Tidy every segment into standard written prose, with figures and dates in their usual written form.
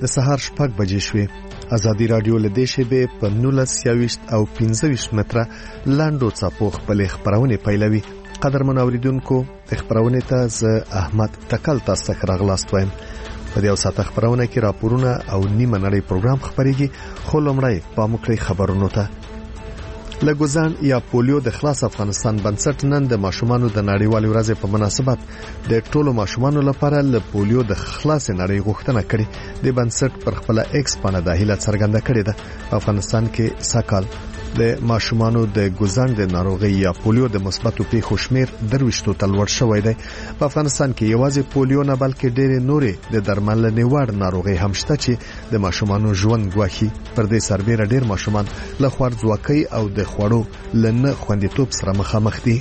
د سهار 6 بجې شوې. ازادي رادیو له دې شیبې په 19 او 25 متره لاندو څپو خپل خبرونه پیلوي. قدرمن اوریدونکو خبرونه ته ز احمد تکل تاسو ته راغلاست وایم. په دې اوساته خبرونه کې راپورونه او نیمه نړۍ پروګرام خبريږي. خو لمړی په مخکې خبرونو ته لګوزان یا پولیو د خلاص افغانستان بنسټ نن د ماشومانو د نړیوالې ورځې په مناسبت د ټولو ماشومانو لپاره ل پولیو د خلاص نړۍ غوښتنه کړې. د بنسټ پر خپل ایکس باندې د هیله څرګنده کړې ده. په افغانستان کې ساکال د ماشومانو د ګوزان د ناروغي یا پولیو د مثبتو پیښو شمیر 23 ته لوړ شوی دی. په افغانستان کې یوازې پولیو نه بلکې ډېرې نورې د درملنې وړ ناروغي هم شته چې د ماشومانو ژوند ګواښي. پر دې سربېره ډېر ماشومان له خوارځواکۍ او د خوړو لنه خوندیتوب سره مخامخ دي.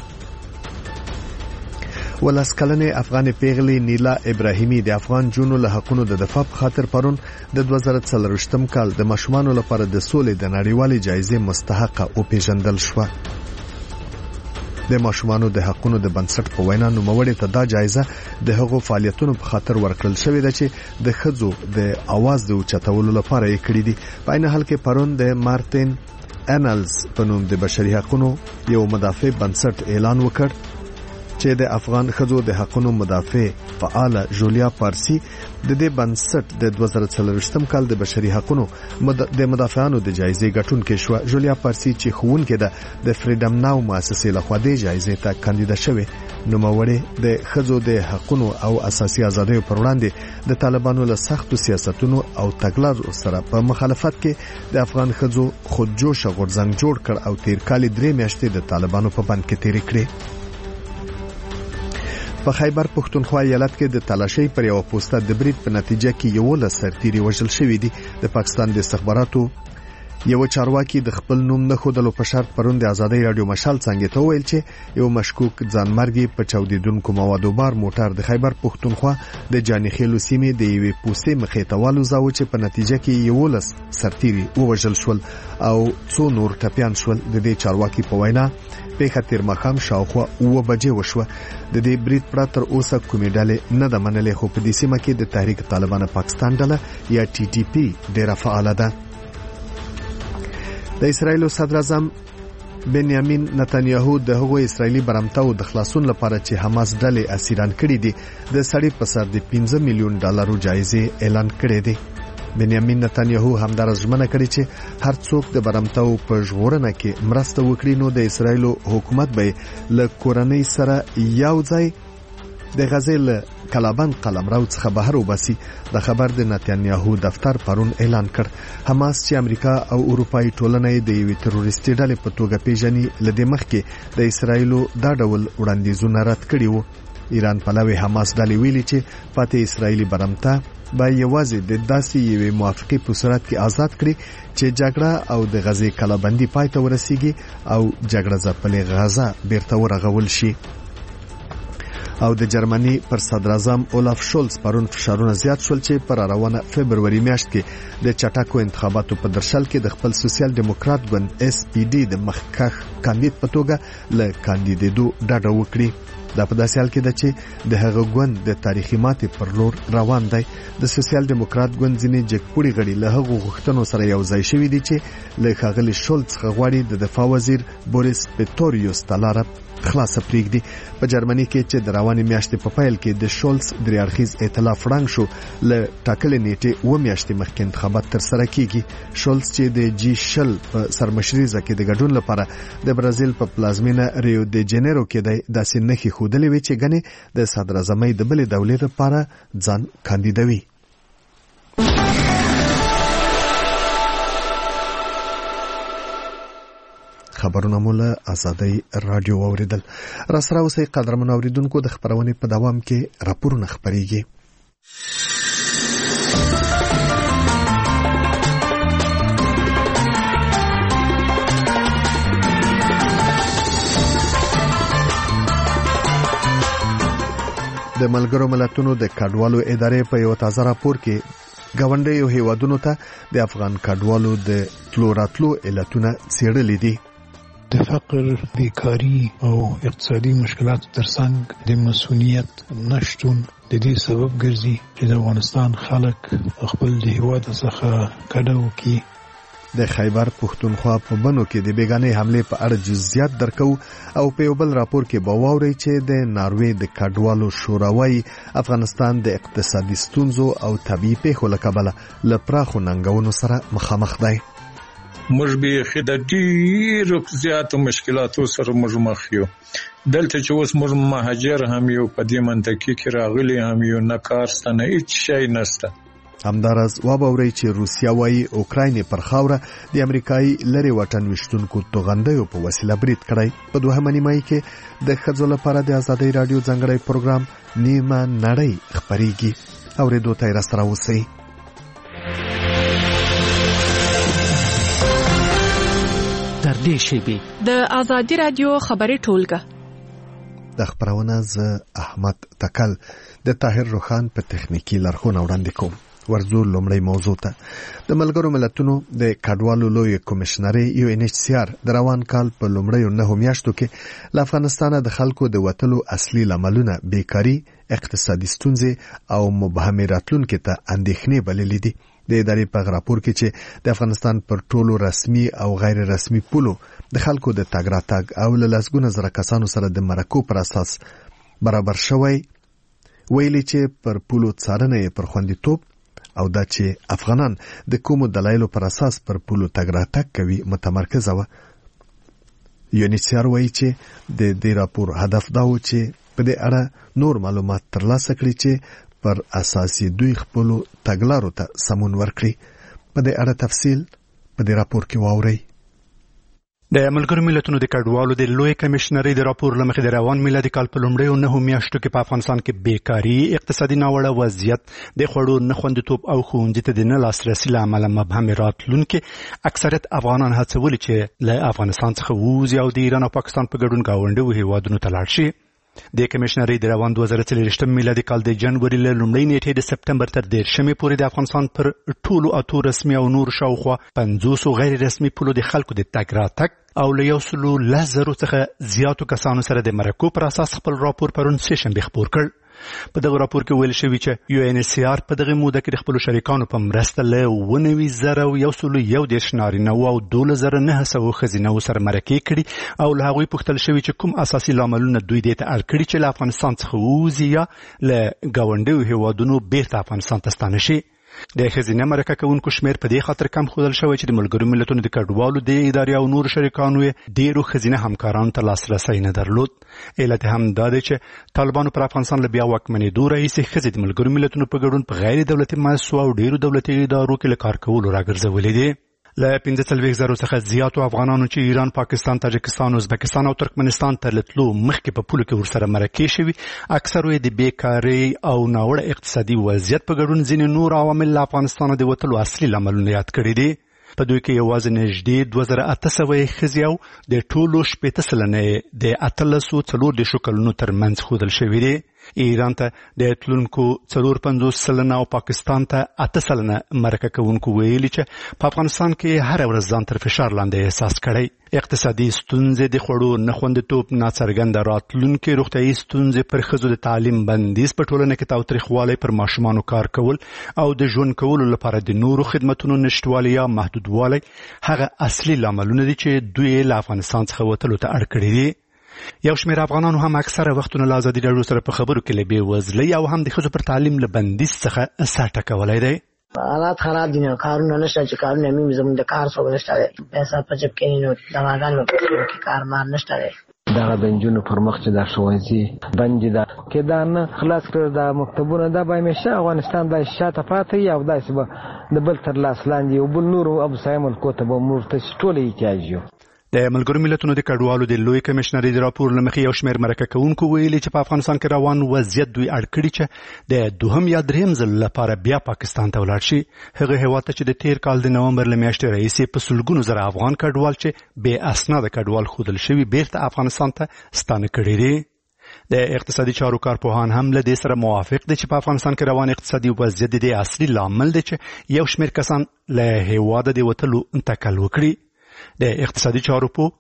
ولسکلنې افغان پیغلې نیلا ابراهیمي د افغان جنونو له حقونو د دفاع په خاطر پرون د 2023م کال د ماشومانو لپاره د سولې د نړیوالې جایزې مستحقه او پیژندل شو. د ماشومانو د حقونو د بنسټ په وینا نوموړي ته دا جایزه د هغو فعالیتونو په خاطر ورکړل شوې ده چې د خځو د आवाज د اوچتولو لپاره یې کړې دي. په عین حال کې پرون د مارټین انلز په نوم د بشري حقوقو یو مدافع بنسټ اعلان وکړ چې د افغان خځو د حقوقو مدافع فعال جولیا پارسی د دې بنسټ د 2023م کال د بشري حقوقو د مدافعانو د جایزې ګټونکې شو. جولیا پارسی چې خوونکې ده د فریډم ناو مؤسسې لخوا د جایزې ته کاندیدا شوه. نوموړي د خځو د حقوقو او اساسي ازادیو پر وړاندې د طالبانو له سختو سیاستونو او تګلارو سره په مخالفت کې د افغان خځو خودجوش غورځنګ جوړ کړ او تیر کال 3 میاشتې د طالبانو په بند کې تیر کړې. په خیبر پښتونخوا ایالت کې د تلاشۍ پر یو پوسټه د برید په نتیجه کې یو لسرتيري وژل شوی دی. د پاکستان د استخباراتو یو چارواکي د خپل نوم نه خودلو په شرط پرون د ازادي رادیو مشال څنګه ته ویل چې یو مشکوک ځانمرګي په چاودیدونکو موادو بار موټر د خیبر پښتونخوا د جانخیلو سیمې د یوې پوسټې مخې ته والوزاو چې په نتیجه کې یو لسرتيري وژل شول او څو نور ټپيان شول. د دې چارواکي په وینا پیښه تیر مخام شاوخوا 9 بجې وشوه. د دې برید پراتر اوسه کومې ډلې نه د منلې خو په دې سیمه کې د تحریک طالبان پاکستان ډله یا ټي ټي پی ډیره فعال ده. د اسرایل صدر اعظم بنیامین نتانیاهو د هغو اسرایلی برمتاو د خلاصون لپاره چې حماس ډلې اسیران کړي دي د سړي په سر د 15 میلیون ډالرو جایزه اعلان کړې ده. بنیامین نتانیاهو همدارس ژمنه کړې چې هر څوک د برمتاو په ژغورنه کې مرسته وکړي نو د اسرایل حکومت به له کورنۍ سره یو ځای د غزل کلابند قلمرو څخه بهر وباسي. د خبر د نتانیاهو دفتر پرون اعلان کړ. حماس چې امریکا او اروپאי ټولنې د یوې تروریستي ډلې په توګه پیژني لدې مخکې د اسرایل دا ډول وړاندیزونه رد کړي وو. ایران پلوي حماس ډلې ویلي چې پاتې اسرایلی برمتا به یوازې د داسې یوې موافقې په صورت کې آزاد کړي چې جګړه او د غزې کلابندي پای ته ورسیږي او جګړه ځپلې غزا بیرته ورغول شي. او د جرمني پر صدر اعظم اولاف شولز پرون فشارونه زیات شول چې پر روانه فبرवरी میاشت کې د چټاکو انتخاباتو په درشل کې د خپل سوسیال دیموکرات ګوند اس پی ډي د مخکښ کاندید په توګه له کاندیدېدو ډډه وکړي. دا په داسې حال کې ده چې د هغه ګوند د تاریخي ماتې پر لور روان دی. د سوسیال دیموکرات ګوند ځینې جګپوړي غړي له هغو غوښتنو سره یو ځای شوي دي چې له ښاغلي شولز څخه غواړي د دفاع وزیر بوریس پیټوریوس ته لاره خلاصه پرېږدي. په جرمني کې چې د روانې میاشتې په پیل کې د شولز درې اړخیز ائتلاف ړنګ شو له ټاکلې نیټې 2 میاشتې مخکې انتخابات ترسره کیږي. شولز چې د جی شل په سرمشريزه کې د ګډون لپاره د برازیل په پلازمینه ریو د جنیرو کې داسې نخي خودلې وی چې غني د صدر اعظمۍ د بلې دولې لپاره ځان کاندیدوي. خبرونه مولا ازادي رادیو اوریدل. را سره اوسې قدرمن اوریدونکو د خبرونه په دوام کې راپورونه خبريږي. د ملګرو ملتونو د کډوالو ادارې په یو تازه راپور کې ګاونډیو هیوادونو ته د افغان کډوالو د تلو راتلو علتونه څېړلې دي. د فقر، بیکاری او اقتصادي مشکلاتو ترڅنګ د مسؤلیت نشتون د دې سبب ګرځي چې د افغانستان خلک خپل د هیواد څخه کډه وکړي. د خیبر پښتونخوا په بنو کې د بیگانې حمله په اړه جزئیات درکو او په یو بل راپور کې باوري چې د ناروې د کډوالو شوراوي افغانستان د اقتصادي ستونزو او طبيعي پیښو له کبله له پراخو ننګونو سره مخامخ دی. موږ به خدای زیاتو مشکلاتو سره مخ یو. دلته چې اوس موږ مهاجر هم یو، په دې منطقه کې راغلي هم یو، نه کار شته نه هیڅ شی نشته. همدارز وابوري چې روسیا وايي اوکراین پر خاوره د امریکایي لری وطن وشتونکو توغندیو په وسیله برید کړی. په دوهمه نیمه کې د ښځو لپاره د ازادۍ رادیو ځانګړی پروګرام نیمه نړۍ خبريږي. اوریدو ته راستره اوسئ. تر دې شی د ازادۍ رادیو خبري ټولګه د خبرونه ز احمد تکل د طاهر روخان په تخنیکی لارښوونه وړاندې کوم. ورزو لومړی موضوع ته د ملګرو ملتونو د کډوالو لوی کمشنري UNHCR د روان کال په لومړیو 9 میاشتو کې له افغانستان د خلکو د وټلو اصلي لاملونه بیکاری، اقتصادي ستونزې او مبهمه راتلونکو ته اندېښنې بللې دي. د ادارې په راپور کې چې د افغانستان پر ټولو رسمي او غیر رسمي پولو د خلکو د تګ راتګ او له لسګونه زره کسانو سره د مرکو پر اساس برابر شوی، ویلي چې پر پولو څارنه پر خوندیتوب او دا چې افغانان د کومو دلایلو پر اساس پر پولو تګ راتګ کوي متمرکزه و. UNHCR وایي چې د دې راپور هدف دا و چې په دې اړه نور معلومات ترلاسه کړي چې پر اساسي دوی خپل تګلارو ته سمون ورکړي. په دې اړه تفصیل په دې راپور کې واورئ. د ملګرو ملتونو د کډوالو د لوی کمشنري د راپور لمخې د روان میلادي کال په لومړیو 9 میاشتو کې په افغانستان کې بیکاری، اقتصادي ناوړه وضعیت، د خوړو نه خوندیتوب او ښوونځي ته د نه لاسرسي له امله مبهم راتلونکي اکثریت افغانان هڅولي چې له افغانستان څخه ووځي او د ایران او پاکستان په ګډون ګاونډیو هیوادونو ته لاړ شي. د کمشنري د روان 2023 میلادي کال د جنوري له لومړۍ نیټې د سپتمبر تر 13 پورې د افغانستان پر ټولو اتو رسمي او نور شاوخوا 50 غیر رسمي پولو د خلکو د تګ راتګ او له 110,000 څخه زیاتو کسانو سره د مرکو پر اساس خپل راپور پرون سیشنبه خپور کړ. په دغه راپور کې ویل شوی چې UNHCR په دغه موده کې د خپل شریکانو په مرسته له 19,111 نارینه او 12,900 ښځینه سره مرکې کړي او له هغوی پوښتل شوی چې کوم اساسي لاملونه دوی دې ته اړ کړي چې له افغانستان څخه ووځي یا له ګاونډیو هیوادونو بیرته افغانستان ته ستانه شي. د ښځینه مرکه کوونکو شمیر په دې خاطر کم ښودل شوی چې د ملګرو ملتونو د کډوالو د ادارې او نور شریکانو ډیرو ښځینه همکارانو ته لاسرسی نه درلود. علت هم دا دی چې طالبانو پر افغانستان له بیا واکمنېدو راهیسې ښځې د ملګرو ملتونو په ګډون په غیر دولتي مؤسسو او ډیرو دولتي ادارو کې له کار کولو راګرځولې دي. له 15,000 څخه زیاتو افغانانو چې ایران، پاکستان، تاجکستان، ازبکستان او ترکمنستان ته لتلو مخکې په پولو کې ورسره مرکې شوي، اکثرو د بیکاری او ناوړه اقتصادي وضعیت په ګډون ځینې نور عوامل له افغانستان د وتلو اصلي لاملونه یاد کړي دي. په دوی کې یوازې نږدې 2,800 ښځې او د ټولو 80 سلنې د 18 کلونو ترمنځ ښودل شوي دي. ایران ته د تلونکو 54 سلنه او پاکستان ته 8 سلنه مرکه کوونکو ویلي چې په افغانستان کې هر ورځ ځان تر فشار لاندې احساس کړي. اقتصادي ستونزې، د خوړو نه خوندیتوب، ناڅرګنده راتلونکي، روغتیايي ستونزې، پر ښځو د تعلیم بندیز، په ټولنه کې تاوتریخوالی، پر ماشومانو کار کول او د ژوند کولو لپاره د نورو خدمتونو نشټوالی یا محدودوالی هغه اصلي لاملونه دي چې دوی له افغانستان څخه وتلو ته اړ کړي دي. یو شمېر افغانانو هم اکثره وختونه له ازادي راډیو سره په خبرو کې له بېوزلۍ او هم د ښځو پر تعلیم له بندیز څخه سر ټکولی دی. حالات خراب دي، کارونه نشته، چې کارونه مې زموږ د کار څوک نشته دی، پیسې په جیب کې نه، دغاګانو کې کارمار نشته دی. دغه د نجونو پر مخ چې د ښوونځي بند دي کې دا نه خلاص کړ، د مکتبونه دا به همیشه افغانستان د شاته پاتې او داسې به د بل تر لاس لاندې او بل نور ابوسعید ملکو ته به موږ ته ټول احتیاج یو. د ملګرو ملتونو د کډوالو د لوی کمشنري د راپور لمخې یو شمېر مرکه کوونکو ویلي چې په افغانستان کې روان وضعیت دوی اړ کړي چې د دوهم یا دریم ځل لپاره بیا پاکستان ته ولاړ شي. هغه هېواد ته چې د تیر کال د نومبر له میاشتې راهیسې په سلګونو زره افغان کډوال چې بې اسناده کډوال ښودل شوي بیرته افغانستان ته ستانه کړي دي. د اقتصادي چارو کارپوهان هم له دې سره موافق دي چې په افغانستان کې روان اقتصادي وضعیت د دې اصلي لامل دی چې یو شمېر کسان له هېواده د وتلو انتقال وکړي. د اقتصادي چارو په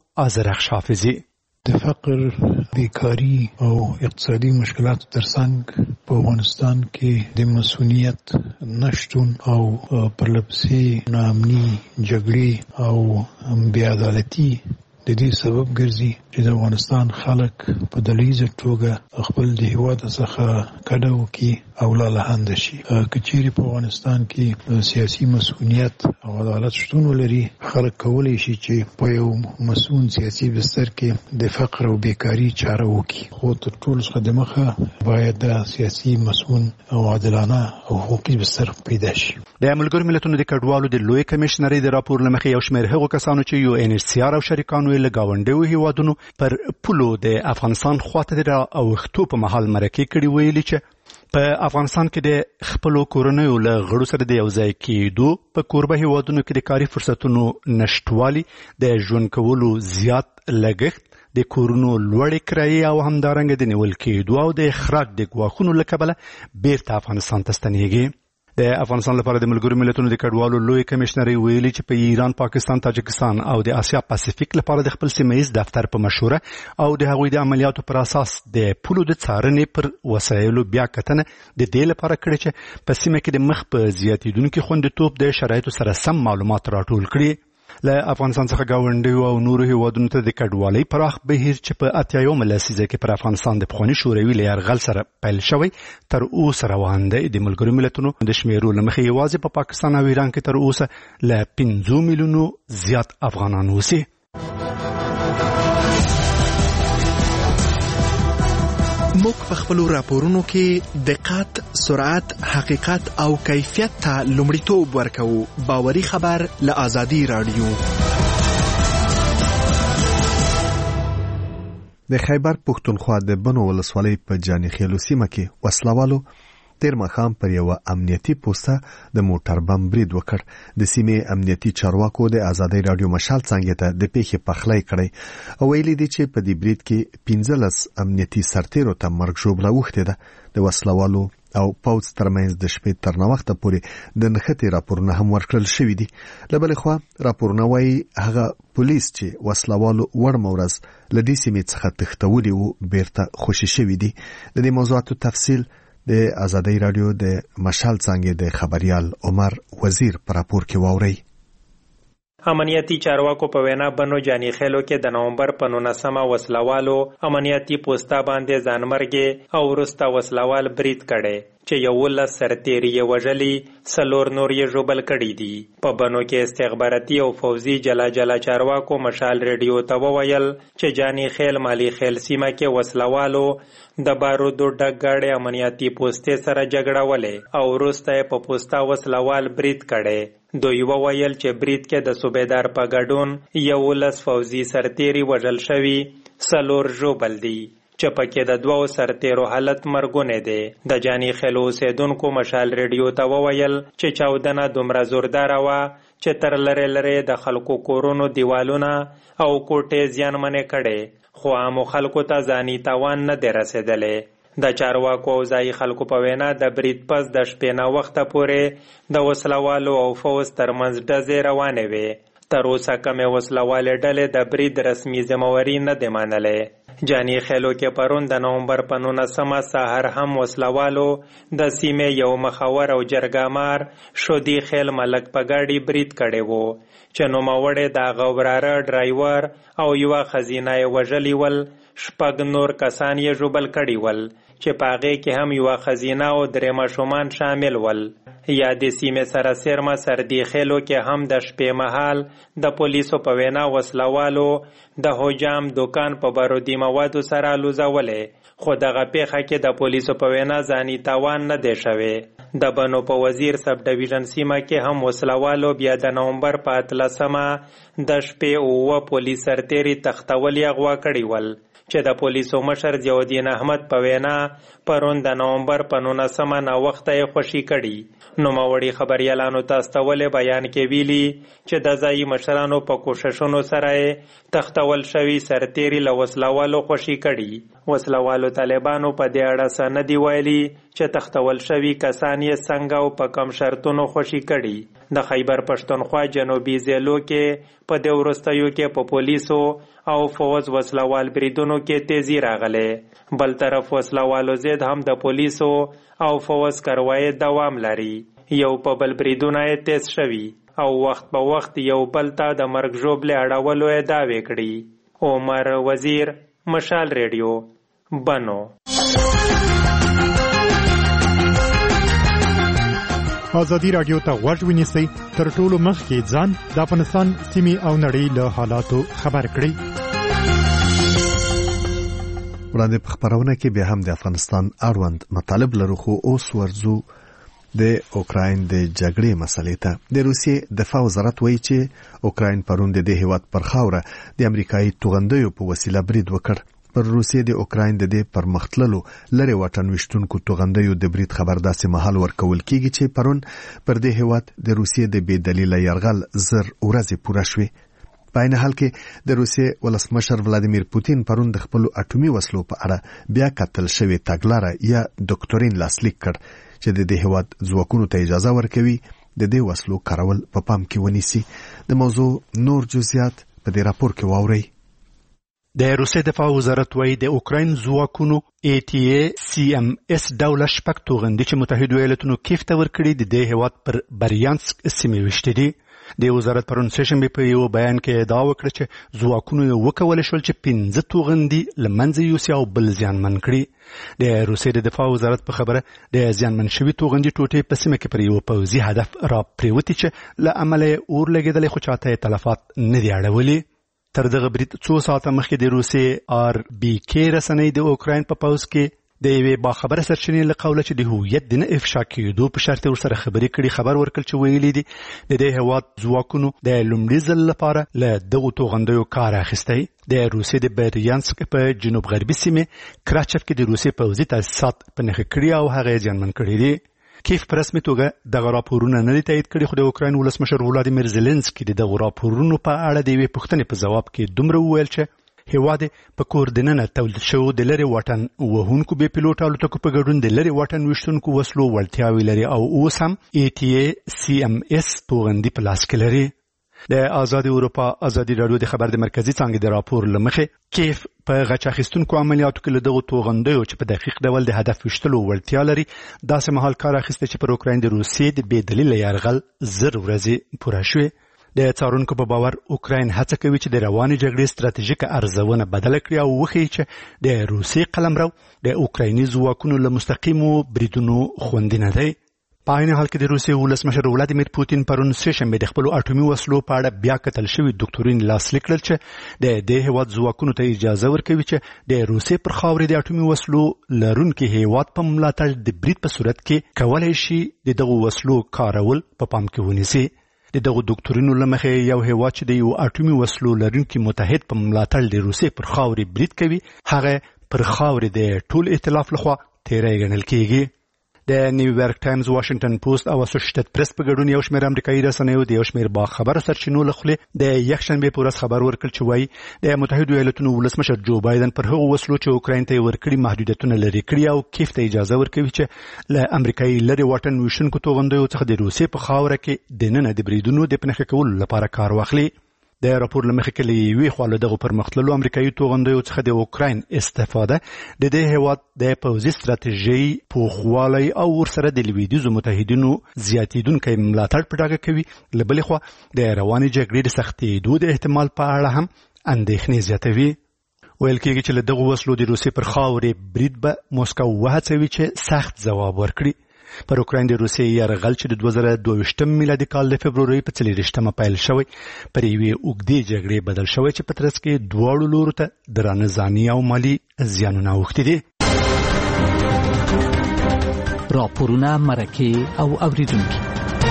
آذرخش حافظي. د فقر، بیکاری او اقتصادي مشکلاتو ترڅنګ په افغانستان کې د مسؤلیت نشتون او پرلپسې ناامني، جګړې او بې عدالتي د دې سبب ګرځي چې د افغانستان خلک په دلیزه توګه خپل د هیواد څخه کډه وکړي او لالهانده شي. که چیرې په افغانستان کې سیاسي مسؤلیت او عدالت شتون ولري، خلک کولی شي چې په یو مسؤل سیاسي بستر کې د فقر او بیکاری چاره وکړي. خو تر ټولو څخه د مخه باید د سیاسي مسؤل او عادلانه او حقوقي بستر پیدا شي. د ملګرو ملتونو د کډوالو د لوی کمشنرۍ د راپور له مخې یو شمېر هغو کسانو چې UNHCR او شریکانو له گاونډیو هیوادونو پر پولو د افغانستان خواته د اوښتو په مهال مرکې کړي ویلي چې په افغانستان کې د خپلو کورنیو له غړو سره د یو ځای کېدو په کوربه هیوادونو کې د کاري فرصتونو نشتوالي، د ژوند کولو زیات لګښت، د کورونو لوړې کرایې او همدارنګه د نیول کېدو او د اخراج د ګواښونو له کبله بیرته افغانستان ته ستنېږي. د افغانستان لپاره د ملګرو ملتونو د کډوالو لوی کمشنرۍ ویلي چې په ایران، پاکستان، تاجکستان او د آسیا پاسفیک لپاره د خپل سیمه‌ییز دفتر په مشوره او د هغوی د عملیاتو پر اساس د پولو د څارنې پر وسایلو بیا کتنه د دې لپاره کړې چې په سیمه کې د مخ په زیاتېدونکي خوندیتوب د شرایطو سره سم معلومات راټول کړي. له افغانستان څخه گاونډیو او نورو هیوادونو ته د کډوالۍ پراخ بهیر چې په 80مه لسیزه کې پر افغانستان د پخواني شوروي له یرغل سره پیل شوی تر اوسه روان دی. د ملګرو ملتونو د شمیرو له مخې یوازې په پاکستان او ایران کې تر اوسه له 5 میلیونو زیات افغانان اوسي. موږ په خپلو راپورونو کې دقت، سرعت، حقیقت او کیفیت ته لومړیتوب ورکوو. باوري خبر له آزادي رادیو. د خیبر پښتونخوا د بنو ولسوالۍ په جاني خیلو سیمه کې وسلوالو تیر ماښام پر یو امنیتي پوسټه د موټر بم برید وکړ. د سیمې امنیتي چارواکو د آزادۍ رادیو مشال څنګه ته د پیښې پخلی کړی او ویلي دي چې په دې برید کې 15 امنیتي سرتیرو ته مرګ ژوبله اوښتې ده. د وسلوالو او پوځ ترمنځ د شپې تر ناوخته پورې د نښتې راپورونه هم ورکړل شوي دي. له بلې خوا راپورونه وایي هغه پولیس چې وسلوالو وړمه ورځ له دې سیمې څخه تښتولي وو بیرته خوشي شوي دي. د دې موضوعاتو تفصیل د آزادۍ رادیو د مشال څنګه د خبريال عمر وزیر پر راپور کې واوري. امنیتي چارواکو په وینا بنو جاني خیلو کې د نومبر په 19مه وسلوالو امنیتي پوسټه باندې ځانمرګي او ورسته وسلوال برید کړي چې 11 سرتیري وژلي، 4 نور یې ژوبل کړي دي. په بنو کې استخباراتي او فوزي جلا چارواکو مشال ریډیو ته وویل چې جاني خیل مالی خیل سیمه کې وسلوالو د بارودو ډګاړې امنیتي پوسټې سره جګړه ولې او وروسته په پوسټه وسلوال برید کړي. دوی وویل چې برید کې د صوبیدار په ګډون 11 فوزي سرتیري وژل شوي، 4 ژوبل دي چې پکې د 2 سرتیرو حالت مرګونه دي. د جاني خیلو اوسیدونکو مشال ریډیو ته وویل چې چاودنه دومره زورداره وه چې تر لرې د خلکو کورونو دیوالونه او کوټې زیانمنې کړي، خو عامو خلکو ته ځاني تاوان نه دی رسېدلی. د چارواکو او ځایي خلکو په وینا د برید پس د شپې ناوخته پورې د وسلوالو او فوز ترمنځ ډزې روانې وې. تر اوسه کمې وسلوالې ډلې د برید رسمي ذمهواري نه دی منلی. جاني خیلو کې پرون د نومبر په 19مه سهار هم وسلوالو د سیمې یو مخور او جرګامار شودي خیل ملک په ګاډي برید کړی وو چې نوموړی د هغه وراره ډرایور او یوه ښځینه یې وژلي ول، 6 نور کسان یې ژوبل کړي ول چې په هغې کې هم یوه ښځینه او 3 ماشومان شامل ول. یا د سیمې سره سرمه سردي خیلو کې هم د شپې مهال د پولیسو په وینا وسلوالو د حجام دکان په بارودي موادو سره لوځولې، خو دغه پیښه کې د پولیسو په وینا ځاني تاوان نه دی شوی. د بنو په وزیر سب ډیویژن سیمه کې هم وسلوالو بیا د نومبر په 13مه د شپې 9 پولیس سرتیري تښتولي اغوا کړي ول چې د پولیسو مشر ضیاءالدین احمد په وینا پرون د نومبر په 19مه ناوخته یې خوشي کړي. نوموړي خبریالانو ته استولې بیان کې ویلي چې د ځایي مشرانو په کوششونو سره یې تښتول شوي سرتیري له وسلوالو خوشي کړي وسلوالو طالبانو په دې اړه څه نه دی ویلي چې تختول شوي کسان یې څنګه او په کم شرطونو خوشي کړي. د خیبر پښتونخوا جنوبي ضلعو کې په دې وروستیو کې په پولیسو او فوج وسلوال بریدونو کې تیزی راغله. بل طرف وسلوالو ضد هم د پولیسو او فوج کاروایی دوام لري. یو په بل بریدونه تیز شوي او وخت په وخت یو بل ته د مرګ ژوبلې اړولو دعوې کړي. عمر وزیر، مشال ریډیو، بنو. ازادي راډیو ته غوږ ونیسئ، تر ټولو مخکې ځان د افغانستان سیمې او نړۍ له حالاتو خبر کړئ. وړاندې په خبرونه کې بیا هم د افغانستان اړوند مطالب لرو، خو اوس ورځو د اوکراین د جګړې مسلې ته. د روسیې دفاع وزارت وایي چې اوکراین پرون د دې هیواد پر خاوره د امریکایي توغندیو په وسیله برید وکړ. پر روسیې د اوکراین د دې پرمختللو لري واټن وشتونکو توغندیو د برید خبر داسې مهال ورکول کیږي چې پرون پر دې هیواد د روسیې د بې دلیله یرغل زر ورځې پوره شوې. په عین حال کې د روسیې ولسمشر ولادیمیر پوتین پرون د خپل اټومي وسلو په اړه بیا کتل شوی تګلاره یا ډاکټورین لاسلیک کړ چې د دې هیواد ځواکونو ته اجازه ورکوي د دې وسلو کارول په پام کې ونیسي. د موضوع نور جزئیات په دې راپور کې واورئ. د روسیې دفاع وزارت وايي د اوکراین ځواکونو ATACMS ډوله شپږ توغندي چې متحده ایالاتونو کیف ته ورکړي د دې هیواد پر بریانسک سیمې وشتي دي. د وزارت پرون سهشنبه په یو بیان کې ادعا وکړه چې ځواکونو یې وکولای شول چې 15 توغندي لمنځه یوسي او بل زیانمن کړي. د روسیې د دفاع وزارت په خبره د زیانمن شوي توغندي ټوټې په سیمه کې پر یو پوځي هدف را پریوتي چې له امله اور لګېدلې، خو چاته تلفات نه دی اړولي. تر دغه برید څو ساعته مخکې د روسیې RBK رسنۍ د اوکراین په پوځ کې د یوې باخبره سرچینې له قوله چې د هویت د نه افشا کېدو په شرط ورسره خبرې کړي خبر ورکړ چې ویلي دي د دې هیواد ځواکونو د لومړي ځل لپاره له دغو توغندیو کار اخیستی. د روسیې د بریانسک په جنوب غربي سیمې کراچف کې د روسیې پوځي تاسیسات په نښه کړي او هغه زیانمن کړي دي. کیف په رسمي توګه دغه راپورونه نه دي تایید کړي، خو د اوکراین ولسمشر ولادیمیر زيلنسکي د دغه راپورونو په اړه د یوې پوښتنې په ځواب کې دومره وویل چې هیواد په کور دننه تولید شوی د لري واټن وهونکو بې پیلوټ الوتکو په ګډون د لري واټن وشتونکو وسلو وړتیاوې لري او اوس هم ATACMS توغندي په لاس کې لري. د آزادي اروپا آزادي راډیو د خبر د مرکزی څانګې د راپور لمخې کیف په غچ اخیستونکو عملیاتو کې له دغو توغندیو چې په دقیق ډول د هدف وشتلو وړتیا لري داسې مهال کار اخیسته چې پر اوکراین د روسیې د بې دلیله یرغل زر ورځې پوره شوې. د څارونکو په باور اوکراین هڅه کوي چې د رواني جګړې ستراتیژیکه ارزونه بدله کړي او وښيي چې د روسیې قلمرو د اوکرایني ځواکونو له مستقیمو بریدونو خوندي نه دی. په عین حال کې د روسیې ولسمشر ولادیمیر پوتین پرون سهشنبه د خپل اټومي وسلو په اړه بیا کتل شوی ډاکټورین لاسلیک کړل چې د دې هیواد ځواکونو ته اجازه ورکوي چې د روسیې پر خاورې د اټومي وسلو لرونکي هیواد په ملاتړ د برید په صورت کې کولای شي د دغو وسلو کارول په پام کې ونیسي. د دغو ډاکټورینو لمخې یو هیواد چې د یو اټومي وسلو لرونکي متحد په ملاتړ د روسیې پر خاورې برید کوي هغه پر خاورې د ټول ائتلاف لخوا تیری ګڼل کیږي. د نیویارک ټایمز، واشنگټن پوسټ او اسوسییټډ پریس په ګډون یو شمېر امریکایي رسنیو د یو شمېر باخبره سرچینو له خولې د یکشنبه په ورځ خبر ورکړ چې وایي د متحده ایالاتونو ولسمشر جو بایدن پر هغو وسلو چې اوکراین ته ورکړي محدودیتونه لري کړي او کیف ته اجازه ورکوي چې له امریکایي لري واټن وشونکو توغندیو څخه د روسیې په خاوره کې دننه د بریدونو د پنهخ کولو لپاره کار واخلي. د راپور لمخې کې لوي خو له دغه پرمختللو امریکایي توغندیو څخه د اوکراین استفاده د دې هیواد د پوځي ستراتیژي پوخوالی او ورسره د لویدیزو متحدینو زیاتیدونکو ملاتړ په ډاګه کوي. لبلې خو د رواني جګړې د سختېدو د احتمال په اړه هم اندېښنې زیاتوي. ویل کېږي چې له دغه وسلو د روسیې پر خاورې برید به موسکو وهڅوي چې سخت ځواب ورکړي. پر اوکراین د روسیې یرغل چې د 2022 میلادي کال د فبرورۍ په 24 پیل شوی پر یوې اوږدې جګړې بدل شوی چې په ترڅ کې دواړو لورو ته درانه ځاني او مالي زیانونه اوښتي دي. راپورونه، مرکې او اوریدونکي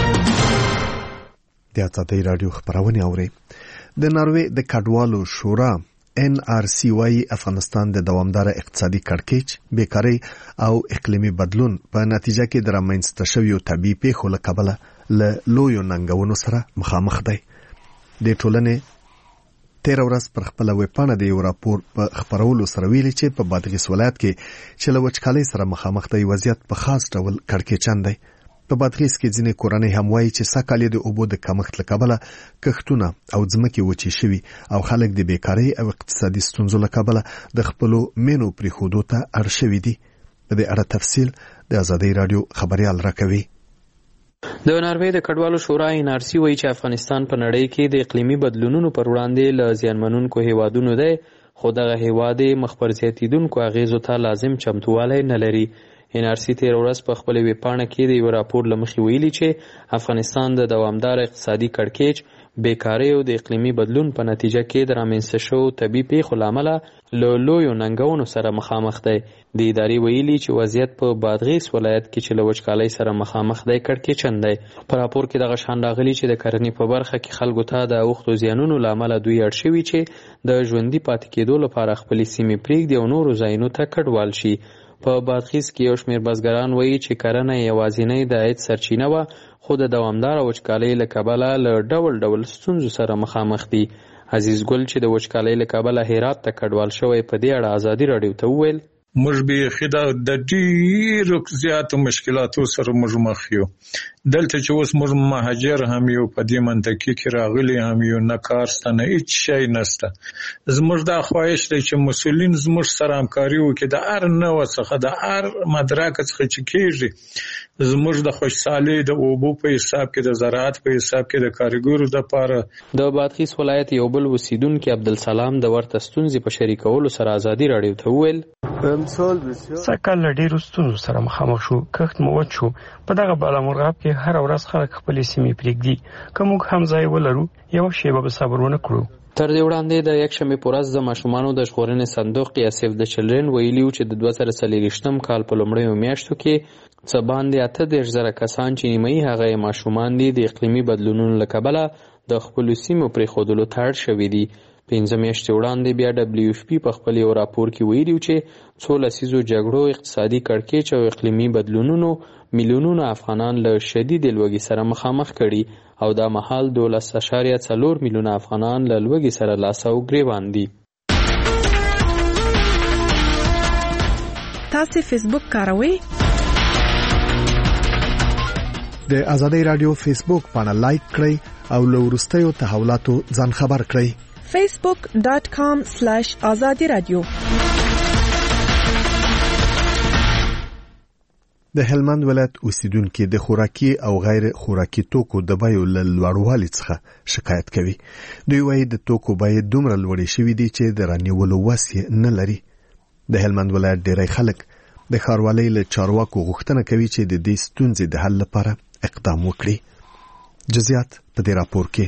د آزادۍ راډیو خبرونه اوري. د ناروې د کډوالو شورا NRC وايي افغانستان د دوامدار اقتصادي کړکېچ، بیکارۍ او اقلیمي بدلون په نتیجه کې د رامنځته شویو طبیعي پیښو له کبله له لویو ننګونو سره مخامخ دی. د ټولنې تیر ورځ پر خپل ویبپاڼه د یو راپور په خبرولو سره ویلي چې په بادغیس ولایت کې چې له وچکالۍ سره مخامخ دی وضعیت په خاص ډول کړکېچن دی. په بادغیس کې ځینې کورنۍ هم وایي چې سږکال د اوبو د کمښت له کبله کښتونه او ځمکې وچې شوي او خلک د بیکارۍ او اقتصادي ستونزو له کبله د خپلو مینو پرېښودو ته اړ شوي دي. په دې اړه تفصیل د ازادۍ راډیو خبریال راکوي. د ناروې د کډوالو شورا NRC وایي چې افغانستان په نړۍ کې د اقلیمي بدلونونو پر وړاندې له زیانمنونکو هیوادونو دی، خو دغه هیواد مخ پر زیاتېدونکو اغیزو ته لازم چمتووالی نه لري. NRC تیر ورځ په خپل ویبپاڼه کې د یو راپور له مخې ویلي چې افغانستان د دوامدار اقتصادي کړکېچ، بیکارۍ او د اقلیمي بدلون په نتیجه کې د رامنځته شوو طبیعي پیښو له امله له لویو ننګونو سره مخامخ دی. د ادارې ویلي چې وضعیت په بادغیس ولایت کې چې له وچکالۍ سره مخامخ دی کړکېچن دی. په راپور کې دغه شان راغلي چې د کرنې په برخه کې خلکو ته د اوښتو زیانونو له امله دوی اړ شوي چې د ژوندي پاتې کېدو لپاره خپلې سیمې پرېږدي او نورو ځایونو ته کډوال شي. په بادغیس کې یو شمېر بزګران وایي چې کرنه یوازینۍ د عاید سرچینه وه، خو د دوامداره وچکالۍ له کبله له ډول ډول ستونزو سره مخامخ دي. عزیز ګل چې د وچکالۍ له کبله هرات ته کډوال شوی په دې اړه ازادي راډیو ته وویل موږ بیخي د ډېرو زیاتو مشکلاتو سره موږ مخ یو. دلته چې اوس موږ مهاجر هم یو، په دې منطقې کې راغلي هم یو، نه کار شته نه هېڅ شی نشته. زموږ دا خواهش دی چې مسؤلین زموږ سره همکاري وکړي، د هر نوع څخه د هر مدرکه څخه چې کېږي زموږ د خوشحالۍ د اوبو په حساب کې، د زراعت په حساب کې، د کارګرو دپاره. د بادغیس ولایت یو بل اوسیدونکي عبدالسلام د ورته ستونزې په شریکولو سره ازادي راډیو ته وویل سږکال له ډېرو ستونزو سره مخامخ شو، کښت مو وچ شو. په دغه بالامرغاب کې هره ورځ خلک خپلې سیمې پرېږدي. که موږ هم ځای ولرو یوه شېبه به صبر ونه کړو. تر دې وړاندې د یکشنبې په ورځ د ماشومانو د ژغورنې صندوق یا سیف د چلډرن ویلي و چې د 2024 کال په لومړیو میاشتو کې څه باندې 38,000 کسان چې نیمایي هغه یې ماشومان دي د اقلیمي بدلونونو له کبله د خپلو سیمو پرېښودلو ته اړ شوي دي. 5 میاشتې وړاندې بیا WFP په خپل یو راپور کې ویلي و چې څو لسیزو جګړو، اقتصادي کړکېچ او اقلیمي بدلونونو میلیونونه افغانان له شدید لوږې سره مخامخ کړي او دا مهال 12.4 میلیونه افغانان له لوږې سره لاس او ګریوان دي. تاسو فیسبوک کاروئ؟ د ازادۍ راډیو فیسبوک باندې لایک کړئ او له وروستیو تحولاتو ځان خبر کړئ. facebook.com/azadi radio. د هلمند ولایت اوسیدونکو د خوراکي او غیر خوراکي توکو د بیو له لوړوالي څخه شکایت کوي. دوی وایي د توکو بیې دومره لوړې شوې دي چې د رانیولو وس نه لري. د هلمند ولایت ډېری خلک د ښاروالۍ له چارواکو غوښتنه کوي چې د دې ستونزې د حل لپاره اقدام وکړي. جزئیات په دې راپور کې.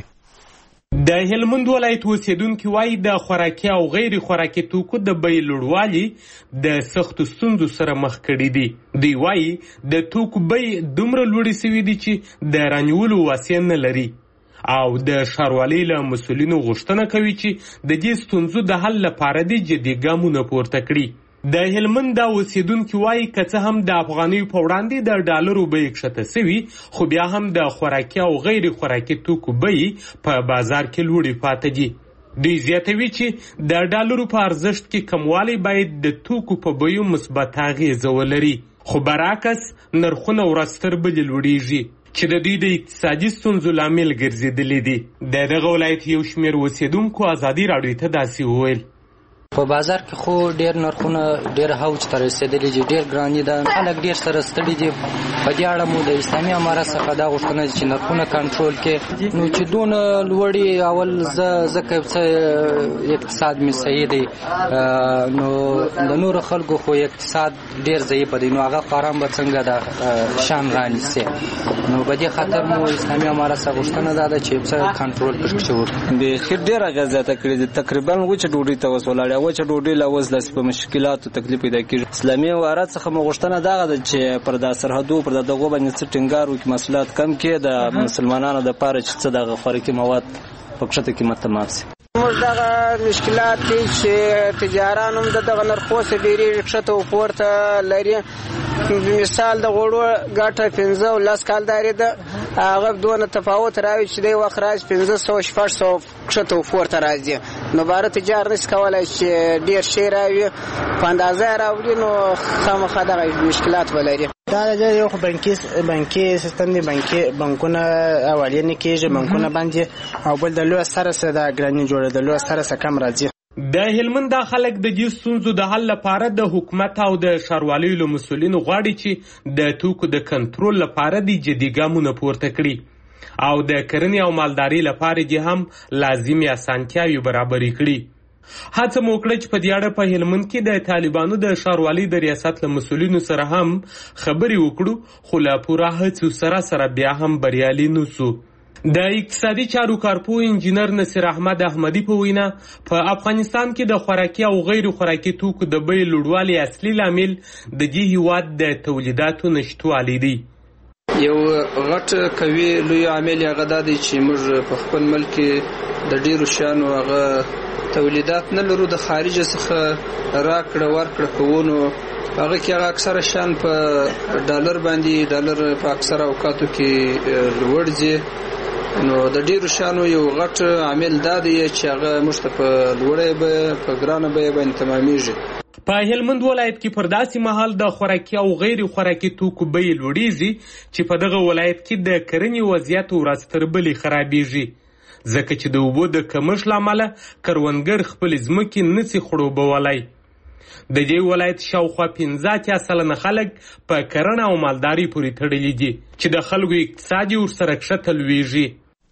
د هلمند ولایت اوسیدونکي وایي د خوراکي او غیر خوراکي توکو د بیې لوړوالي د سختو ستونزو سره مخ کړي دي. دوی وایي د توکو بیې دومره لوړې شوي دي چې د رانیولو وسې نه لري او د ښاروالۍ له مسؤلینو غوښتنه کوي چې د دې ستونزو د حل لپاره د جدي ګامونه پورته کړي. د هلمند اوسیدونکي وایي که څه هم د افغانیو په وړاندې د ډالرو بیې کښته سوي، خو بیا هم د خوراکي او غیر خوراکي توکو بیې په بازار کې لوړې پاتې دي. دوی زیاتوي چې د ډالرو په ارزښت کې کموالی باید د توکو په بیو مثبت اغیزه ولري، خو برعکس نرخونه ورځ تر بلې لوړیږي چې د دوی د اقتصادي ستونزو لامل ګرځېدلي دي. د دغه ولایت یو شمېر اوسیدونکو ازادي راډیو ته داسې وویل په بازار کې خو ډېر نرخونه ډېر هوج ته رسېدلي دي، ډېر ګرانې ده، خلک ډېر سره ستړي دي. په دې اړه مو د اسلامي امارت څخه دا غوښتنه چې نرخونه کنټرول کړي، نو چې دونه لوړې اول ځکه اقتصاد مې صحیح دی، نو د نورو خلکو خو اقتصاد ډېر ضعیف دی، نو هغه خارام به څنګه د شان رانیسي. نو په دې خاطر مو اسلامي امارت څخه غوښتنه دا ده چې څه کنټرول پکې وشي. بخیر ډېر اغېزه کړې ده، تقریبا وچه ډوډۍ ته وسولاړه وچه ډوډۍ له اوس داسې په مشکلاتو تکلیف پیدا کېږي. اسلامي امارت څخه مو غوښتنه دغه ده چې پر دا سرحدو پر دغه باندې څه ټینګار وکړي، مسئولات کم کړي، د مسلمانانو دپاره چې څه دغه خوراکي مواد په کښته قیمت ته ماف شي. موږ دغه مشکلات دي چې تجاران هم دغه نرخو څخه ډېرې کښته او پورته لري. مثال د غوړو ګټه 15 او 10 کالداري ده، هغه دونه تفاوت راوي چې دی وخت راځي 1500 شپږ کښته پورته راځي نو باره تجار نشي کولی چې ډېر شی راوي په اندازه راوړي نو خامخا دغه مشکلات ولري. دا یو خو بانکي سیستم دی بانکونه اولیه نه کېږي بانکونه باندې او بل د لوی سره سره د ګراني جوړېدلو سره سره کم راځي. د هلمند د خلک د دې ستونزو د حل لپاره د حکومت او د ښاروالۍ له مسؤلینو غواړي چې د توکو د کنټرول لپاره د جدي ګامونه پورته کړي او د کرنې او مالدارۍ لپاره دې هم لازمي اسانتیاوې برابرې کړي. هڅه مو وکړه چې په دې اړه په هلمند کې د طالبانو د ښاروالۍ د ریاست له مسؤلینو سره هم خبرې وکړو خو له پوره هڅو سره بیا هم بریالي نه سو. د اقتصادي چارو کارپوه انجینر نصیر احمد احمدي په وینا په افغانستان کې د خوراکي او غیر خوراکي توکو د بیې لوړوالي اصلي لامل د دې هیواد د تولیداتو نشتوالی دی. یو غټ کوي لوی عامل هغه دا دی چې موږ په خپل ملک د ډیرو شیانو هغه تولیدات نه لرو د خارج څخه راکړه ورکړه کوونو هغه کې هغه اکثره شیان په ډالر باندې ډالر په اکثره اوقاتو کې لوړ دي نو د ډیرو شیانو یو غټ عامل دا دی چې هغه موږ ته په لوړه به په ګرانه به باندې تمامېږي. په هلمند ولایت کې پر داسې مهال د خوراکي او غیر خوراکي توکو بیې لوړیږي چې په دغه ولایت کې د کرنې وضعیت ورځ تر بلې خرابېږي ځکه چې د اوبو د کمښت له امله کروندګر خپلې ځمکې نشي خړوبولی. د دې ولایت شاوخوا 15% خلک په کرنه او مالدارۍ پورې تړلي دي چې د خلکو اقتصاد یې ورسره کښته لویږي.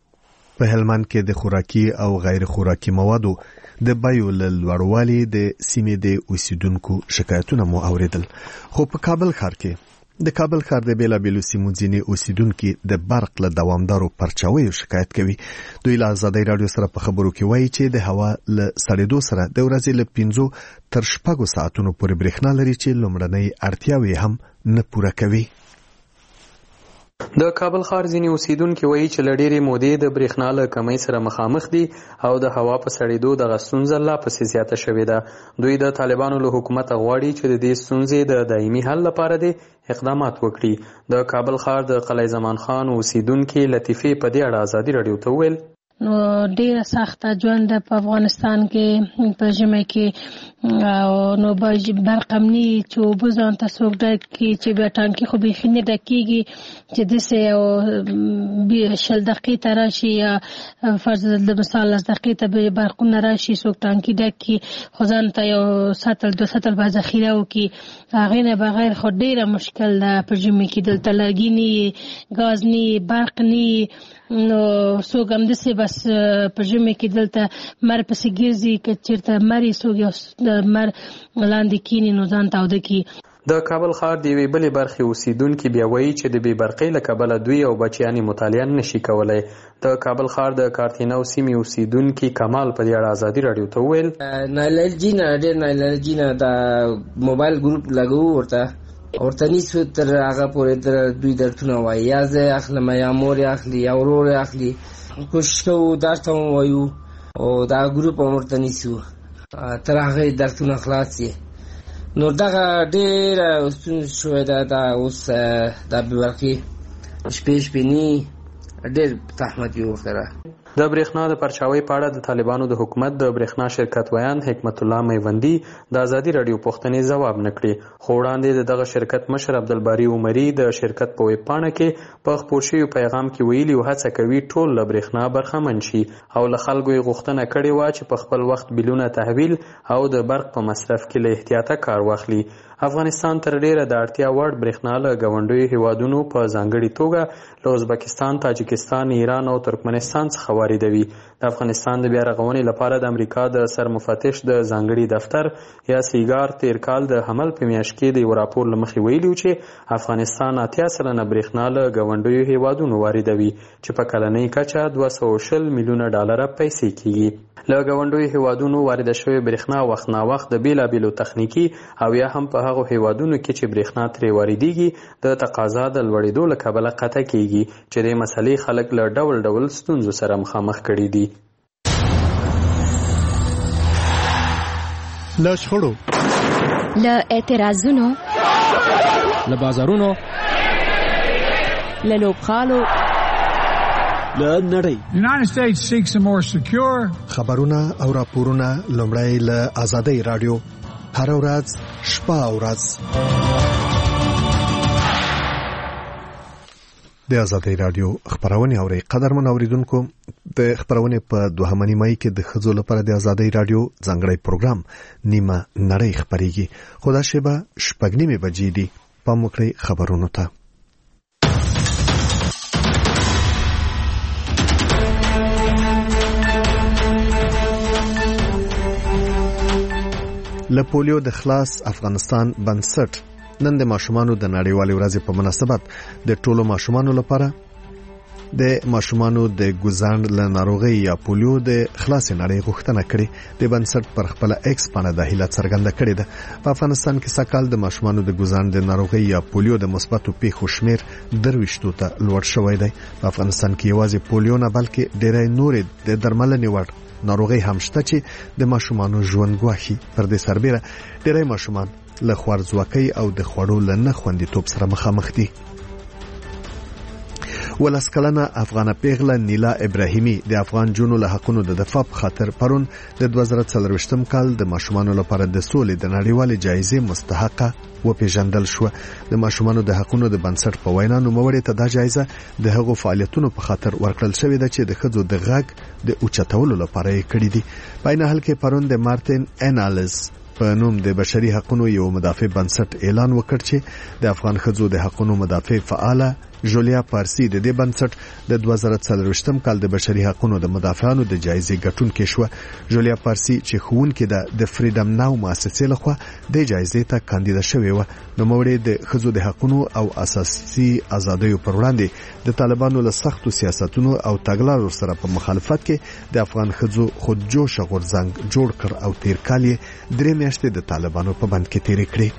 په هلمند کې د خوراکي او غیر خوراکي موادو د بیو له لوړوالي د سیمې د اوسیدونکو شکایتونه مو اوریدل. خو په کابل ښار کې د کابل ښار د بیلابیلو سیمو ځینې اوسیدونکي د برق له دوامدارو پرچاویو شکایت کوي. دوی له ازادۍ راډیو سره په خبرو کې وایي چې د هوا له سړېدو سره د ورځې له 5 تر 6 ساعتونو پورې برېښنا لري چې لومړنۍ اړتیاوې هم نه پوره کوي. د کابل ښار ځینې اوسیدونکي وایي چې له ډېرې مودې د برېښنا له کمۍ سره مخامخ دي او د هوا په سړېدو دغه ستونزه لا پسې زیاته شوې ده. دوی د طالبانو له حکومته غواړي چې د دې ستونزې د دایمي حل لپاره دې اقدامات وکړي. د کابل ښار د قلعه زمان خان اوسیدونکي لطیفې په دې اړه ازادي راډیو ته وویل نو ډیره سخته ژوند په افغانستان کې په ژمي کې نو برق هم نی چې اوبه ځان ته څوک ډکي چې بیا ټانکي خو بیخي نه ډکېږي چې داسې 20 دقیقې ته راشي یا فرض د مثال 10 دقیقې ته به برقونه راشي څوک ټانکي ډک کړي خو ځان ته یو سطل 2 سطل به ذخیره وکړي هغې نه بغیر خو ډیره مشکل ده په ژمي کې دلته لرګي نی ګاز نی برق نی نو څوک همداسې بس په ژمي کې دلته مر پسې ګرځي که چېرته مري څوک یو مر لاندې کیني نو ځان تاوده کړي. د کابل ښار د یوې بلې برخې اوسیدونکي بیا وایي چې د بې برقۍ له کبله دوی او بچیانې مطالعه نشي کولی. د کابل ښار د کارتینو سیمې اوسیدونکي کمال په دې اړه ازادي راډیو ته وویل نایلرجي نه ډېر نایلرجي نه د موبایل ګروپ لګوو ورته نیسو تر هغه پورې دوی درتونه وایي یا زه اخلم یا مور یې اخلي یا ورور یې اخلي کوشش کوو درته هم وایو او دا ګروپ هم ورته نیسو تر هغې درتونه خلاص یې. نو دغه ډېره ستونزه شوې ده دا اوس دا بې برقي شپې نی ډېر زحمت یې ورسره. د برېښنا د پرچاوۍ په اړه د طالبانو د حکومت د برېښنا شرکت ویان حکمت الله میوندي د ازادي راډیو پوښتنې ځواب نه کړي خو وړاندې د دغه شرکت مشر عبدالباري عمري د شرکت په ویب پاڼه کې په خپور شوي پیغام کې ویلي و هڅه کوي ټول له برېښنا برخمن شي او له خلکو یې غوښتنه کړې وه چې په خپل وخت بیلونه تحویل او د برق په مصرف کې له احتیاطه کار واخلي. افغانستان تر ډیره د اړتیا وړ برېښنا له ګاونډیو هیوادونو په ځانګړې توګه له ازبکستان، تاجکستان، ایران او ترکمنستان څخه واردوي. د افغانستان د بیا رغونې لپاره د امریکا د سرمفتش د ځانګړي دفتر یا سیګار تیر کال د حمل په میاشت کې د یو راپور له مخې ویلي چې افغانستان 80% برېښنا له ګاونډیو هیوادونو واردوي چې په کلنۍ کچه 220 میلیونه ډالره پیسې کیږي. له ګاونډیو هیوادونو وارده شوې برېښنا وخت نا وخت د بیلابیلو تخنیکي او یا هم په هغو هیوادونو کې چې برېښنا ترې واردېږي د تقاضا د لوړېدو له کبله قطع کیږي چې دې مسلې خلک له ډول ډول ستونزو سره مخامخ کړي دي. له شخړو، له اعتراضونو، له بازارونو، له لوبغالو له نړۍ. خبرونه او راپورونه لومړی له آزادۍ رادیو هر ورځ شپه او ورځ د آزادۍ رادیو خبرونه اوري. قدرمن اوریدونکو، د خبرونه په 2 مای کې د خزو لپاره د آزادۍ رادیو ځانګړی پروګرام نیمه نړۍ خبريږي. خدا شبه شپږنیمه بجې دي. پام وکړئ خبرونو ته. له پولیو د خلاص افغانستان بنسټ نن د ماشومانو د نړیوالې ورځې په مناسبت د ټولو ماشومانو لپاره د ماشومانو د ګوزاند له ناروغۍ یا پولیو د خلاص نړۍ غوښتنه کړې. د بنسټ پر خپل ایکس باندې د هیله څرګنده کړې ده. په افغانستان کې سکهال د ماشومانو د ګوزاند د ناروغۍ یا پولیو د مثبتو پیښو شمیر 23 ته لوړ شوی دی. په افغانستان کې یوازې پولیو نه بلکې ډېرې نورې د درملنې وړ ناروغۍ هم شته چې د ماشومانو ژوند ګواښي. پر دې سربېره ډېرې ماشومان له خوارځواکۍ او د خوړو له نه خوندیتوب سره مخامخ دي. ولسکلنه افغانه پیغله نیلا ابراهیمی د افغان جنونو له حقونو د دفاع په خاطر پرون د 2024م کال د ماشومانو لپاره د سولې د نړیوالې جایزې مستحقه وپیژندل شو. د ماشومانو د حقونو د بنسټ په وینا نوموړي ته دا جایزه د هغو فعالیتونو په خاطر ورکړل شوې ده چې د ښځو د غږ د اوچتولو لپاره یې کړې دي. په عین حال کې پرون د مارتین انالیز په نوم د بشري حقوقو یو مدافع بنسټ اعلان وکړ چې د افغان ښځو د حقوقو مدافع فعاله جولیا پارسی د دې بنسټ د 2024م کال د بشري حقوقو د مدافعانو د جایزې ګټونکې شو. جولیا پارسی چې ښوونکې د فریډم ناو مؤسسې لخوا د جایزې ته کاندیدا شوې و. نوموړي د ښځو د حقوقو او اساسي آزادیو پر وړاندې د طالبانو له سختو سیاستونو او تګلارو سره په مخالفت کې د افغان ښځو خودجوش غورځنګ جوړ کړ او تیر کال یې 3 میاشتې د طالبانو په بند کې تیرې کړې.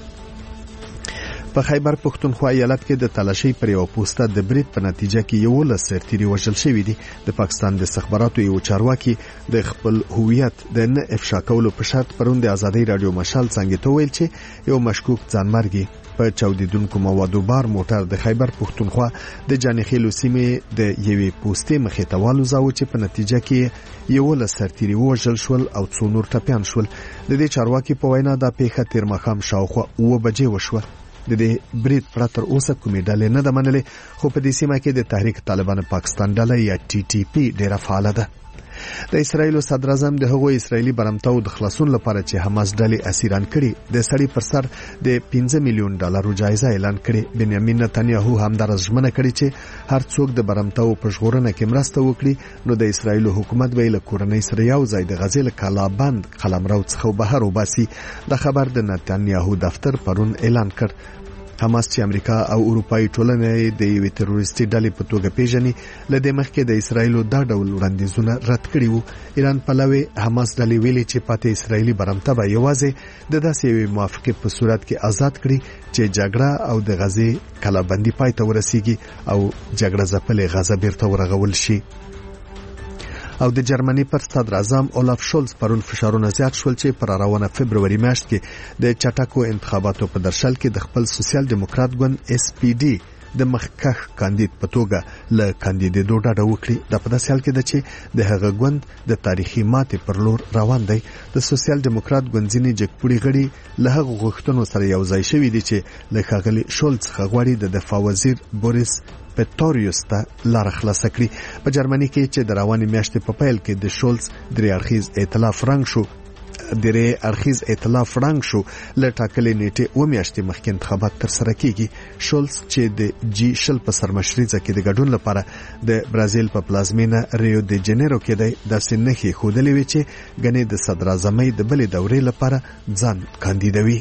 په خیبر پښتونخوا ایالت کې د تلاشي پر یو پوسټه د بریټ په نتیجه کې 11 سرتیري وژل شوي دي. د پاکستان د استخباراتو یو چارواکي د خپل هویت د نه افشا کولو په شرط پرون د آزادۍ رادیو مشال څنګه ته ویل چې یو مشکوک ځانمرګي په چاودیدونکو موادو بار موټر د خیبر پښتونخوا د جانخیلو سیمې د یوې پوسټې مخې ته والوزاوه چې په نتیجه کې 11 سرتیري وژل شول او 2 نور ټپيان شول. د دې چارواکي په وینا دا پیښه تیر ماښام شاوخوا 9 بجې وشوه. د دې بریټ پراتر اوسه کومې ډلې نه ده منلې، خو په دې سیمه کې د تحریک طالبان پاکستان ډله یا TTP ډیره فعال ده. د اسرایل صدر اعظم د هغوی اسرایلی برمتاو د خلاصون لپاره چې حماس ډلې اسیران کړي د سړي پر سر د $15 میلیون جایزه اعلان کړي. بنیامین نتنیاهو هم د رژمنه کړي چې هر څوک د برمتاو په ژغورنه کې مرسته وکړي نو د اسرایل حکومت به له کورنۍ سره یو ځای د غزل کلابند قلمرو څخه بهر وباسي. د خبر د نتنیاهو دفتر پرون اعلان کړ. حماس چې امریکا او اروپאי ټولنه د یوې تروریستي ډلې په توګه پیژني لدې مخکې د اسرایل دا ډول وړاندیزونه رد کړي وو. ایران پلوي حماس ډلې ویلي چې پاتې اسرایلی برمته به یوازې د داسې یوې موافقې په صورت کې آزاد کړي چې جګړه او د غزې کلابندي پای ته ورسیږي او جګړه ځپلې غزه بیرته ورغول شي. او د جرمني پر صدر اعظم اولاف شولز پرون فشارونه زیات شول چې پر روانه فبرवरी میاشت کې د چټکو انتخاباتو په درشل کې د خپل سوسیال دیموکرات ګوند SPD د مخکښ کاندید په توګه له کاندیدېدو ډډه وکړي. د په داسې حال کې ده چې د هغه ګوند د تاریخي ماتې پر لور روان دی. د سوسیال دیموکرات ګوند ځینې جګپوړي غړي له هغو غوښتنو سره یو ځای شوي دي چې له ښاغلي شولز څخه غواړي د دفاع وزیر بوریس پټوریوس ته لار خلاص کړي. په جرمني کې چې د روانې میاشتې په پیل کې د شولز درې اړخیز ائتلاف رنګ شو له ټاکلې نیټې و میاشتې مخکې انتخابات تر سره کیږي. شولز چې د G20 په سرمشرۍ کې د ګډون لپاره د برازیل په پلازمینه ریو دی جنیرو کې د داسې نښې ښودلې وي چې ګنې د صدر اعظمۍ د بلې دورې لپاره ځان کاندیدوي.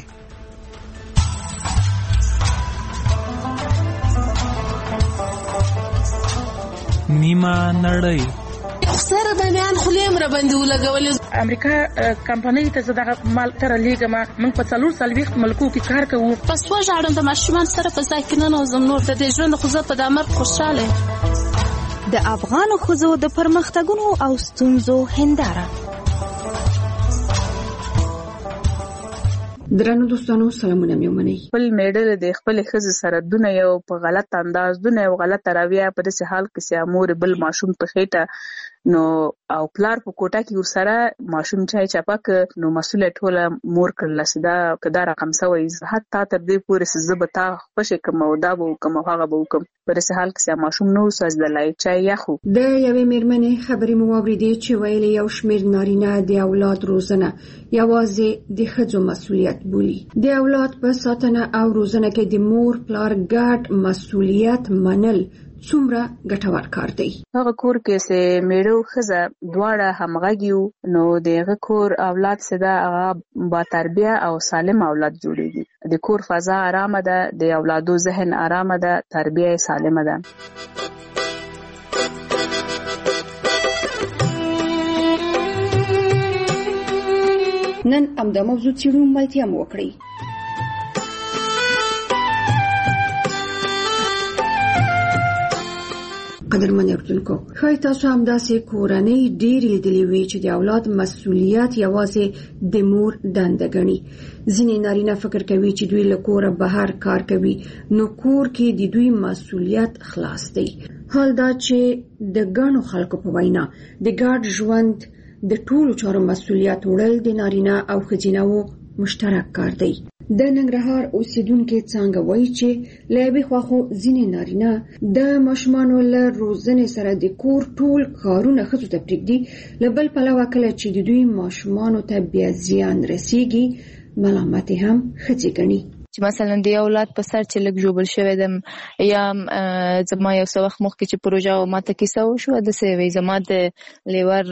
نیمه نړۍ سره باندې خلیم را باندې ولګولې. امریکا کمپنۍ ته زداغه مال تر لیګه من په 440 ملکو کې کار کوو. پس وژاړم د ماشومان سره په ځای کې نه نوزم نور د دې ژوند خو زه په دمر خوشاله. د افغان ښځو د پرمختګونو او ستونزو هنداره. درنو دوستانو سلامونه مې ومنئ. خپل میډل د خپل ښځې سره دونه یو په غلط انداز دونه یو غلط رویه په داسې حال کې چې امور بل ماشوم په خېټه نو او پلار په کوټه کې ورسره ماشوم چای چپک نو مسؤل ټوله مور کړل سدا کدا رقم سوي حتی تر دې پورې زبتا خوشې کوم او دا به کوم هغه به کوم په داسې حال کې ماشوم نو ساز د لای چای یخو د یوې میرمنې خبرې مو واوریدې چې ویلي یو شمېر نارینه د اولاد روزنه یوازې د ښځو مسؤلیت بولي. د اولاد په ساتنه او روزنه کې د مور پلار ګډ مسؤلیت منل څومره ګټور کار دی. هغه کور کې چې میړو ښځه دواړه همغږي نو دغه کور اولاد سدا هغه با تربیه او سالم اولاد جوړيږي. د کور فضا آرامه ده، د اولادو ذهن آرامه ده، تربیه سالمه ده. نن همدا موضوع څېړو ملتیا مو وکړئ. قدرمن اردوونکو ښایي تاسو همداسې کورنۍ ډېرې لیدلې وي چې د اولاد مسؤلیت یوازې د مور دنده ګڼي. ځینې نارینه فکر کوي چې دوی له کوره بهر کار کوي نو کور کې د دوی مسؤلیت خلاص دی. حال دا چې د ګڼو خلکو په وینا د ګډ ژوند د ټولو چارو مسؤلیت وړل د نارینه او ښځینه مشترک کار دی. د ننګرهار اوسیدونکو څنګه وایي چې له یوې خوا خو ځینې نارینه د ماشومانو له روزنې سره د کور ټول کارونه ښځو ته پرېږدي، له بل پلوه کله چې د دوی ماشومانو ته بیا زیان رسیږي ملامت هم ښځې ګڼي. چې مثلا د اولاد په سر چې لږ جوړ شوی دم یا زما یو څه وخت مخکې چې پروژه ماته کیسه وشو د سوي زما د لیور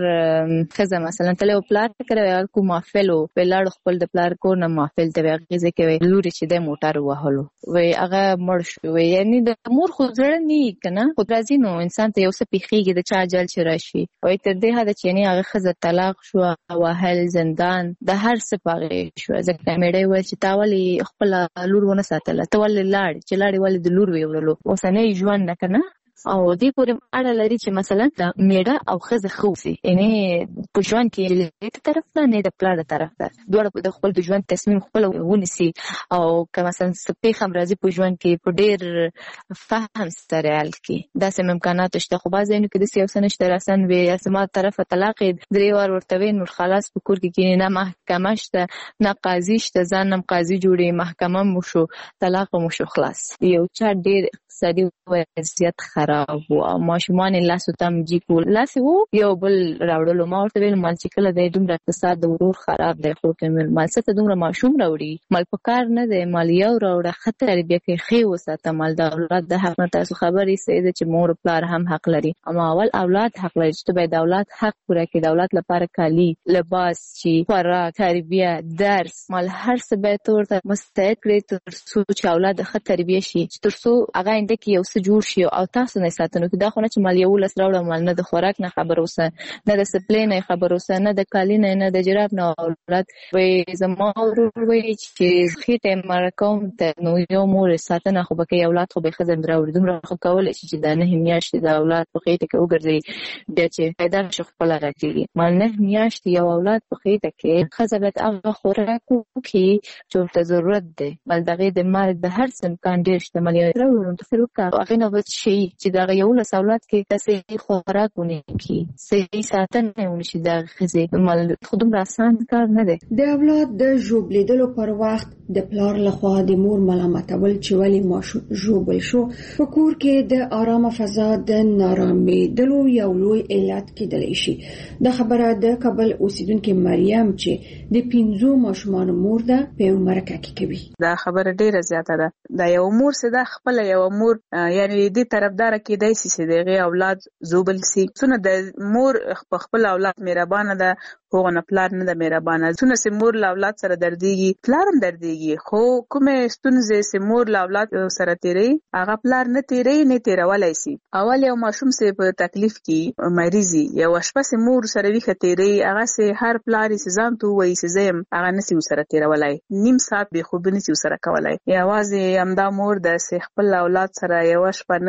خزه مثلا تل یو پلان کړو کو محفل او بلاد خپل د پلان کو نه محفل ته غیزه کوي لوري چې د موټر وهلو وای هغه مړ شو یعنی د مور خو ځړ نه کنه خو راځي نو انسان ته یو څه پیخیږي د چا جل چې راشي وای تر دې هدا چې نه هغه خزه طلاق شو او هل زندان د هر څه پاغې شو ځکه مېړې وای چې تاولي خپل لور ونه ساتله ته ولې لاړ چې لاړې ولې د لور ویولو اوسنۍ ژوند نه کنه او دې پورې اړه لري چې مثلا د میړه او ښځه خوسي یعنی په ژوند کې له طرف نه د پلار طرف ته دوړ د خپل د ژوند تصمیم خپل ونیسي او که مثلا سپې خم راځي په ژوند کې په ډېر فهم سره حل کې دا سم امکانات شته خو بعض نه کې د سیاست نشته راسن وي اسما طرف طلاق درې ور ورته نور خلاص په کور کې نه محکمه شته نه قاضي شته ځانم قاضي جوړي محکمه مو شو طلاق مو شو خلاص یو چا ډېر اقتصادي وضعیت خراب او ماشومان لاسو تم جی کول لاس وو یو بل راوړلو ما ورته ویل مال چې کله د دومره اقتصاد د ورور خراب دی خو کومل مال څه ته دومره ماشوم راوړي مال په کار نه دی مال یو راوړه خطر بیا کې خي وساته مال د اولاد د حق نه تاسو خبرې سید چې مور پلار هم حق لري اما اول اولاد حق لري چې به د اولاد حق پوره کړي د اولاد لپاره کالی لباس چې خوراک تربیه درس مال هر څه به تورته مستعد کړي تر څو چې اولاد ښه تربیه شي تر څو هغه انده کې یو څه جوړ شي او تاسو نه ساتنو کې دا خو نه چې مال یو لس راوړم مال نه د خوراک نه خبر اوسه نه د سپلې نه خبر اوسه نه د کالی نه د جراب نه اولاد وې زما ورور وې چې خېټه مرکوم ته نو یو مور ساتنه خو به کې اولاد خو به خزم راوړي دومره خو کول شي چې دا نه میاشتې د اولاد په خېټه کې وګرځي بیا چې پیدا شي خپل راکړي مال نه میاشتې یو اولاد په خېټه کې خزبت هغه خوراک کې چې ته ضرورت دی بل دغه د مال د هر څه امکان ډېر شته مال راوړم ته فروکا هغه نو شي چې دا یو له اولاد کې تاسو خوراکونه کی صحیح ساتنه ونشي دا خزه مال خودم راسان کار نه دی د اولاد د ژوبلیدلو پر وخت د پلار لخوا د مور ملامتول چې ولی ماشوم ژوبل شو په کور کې د آرامه فضا د نارامیدلو یو لوی علت کېدلی شي دا خبره د کابل اوسیدونکو مریم چې د 15 ماشومان مور ده په مرکه کې کوي دا خبره ډیره زیاته ده دا یو مور سره خپل یو مور یعنی دې طرفدار کېدای شي چې دغه اولاد زوبل سي څونه د مور خپل اولاد مهربانه ده هغه نه پلار نه د مهربانه څونه سي مور له اولاد سره درديږي پلار هم درديږي خو کومه ستونزه سي مور له اولاد سره تیری هغه پلار نه تیری نه تیرولای سي اول یو ماشوم سي په تکلیف کې مریضي یو شپه سي مور سره وی ختيري هغه سي هر پلار سي ځان ته وایي سي زم هغه نسي سره تیرولای نیم ساعت به خوب نسي سره کولای یوازې همدا مور د خپل اولاد سره یو شپه نه پښ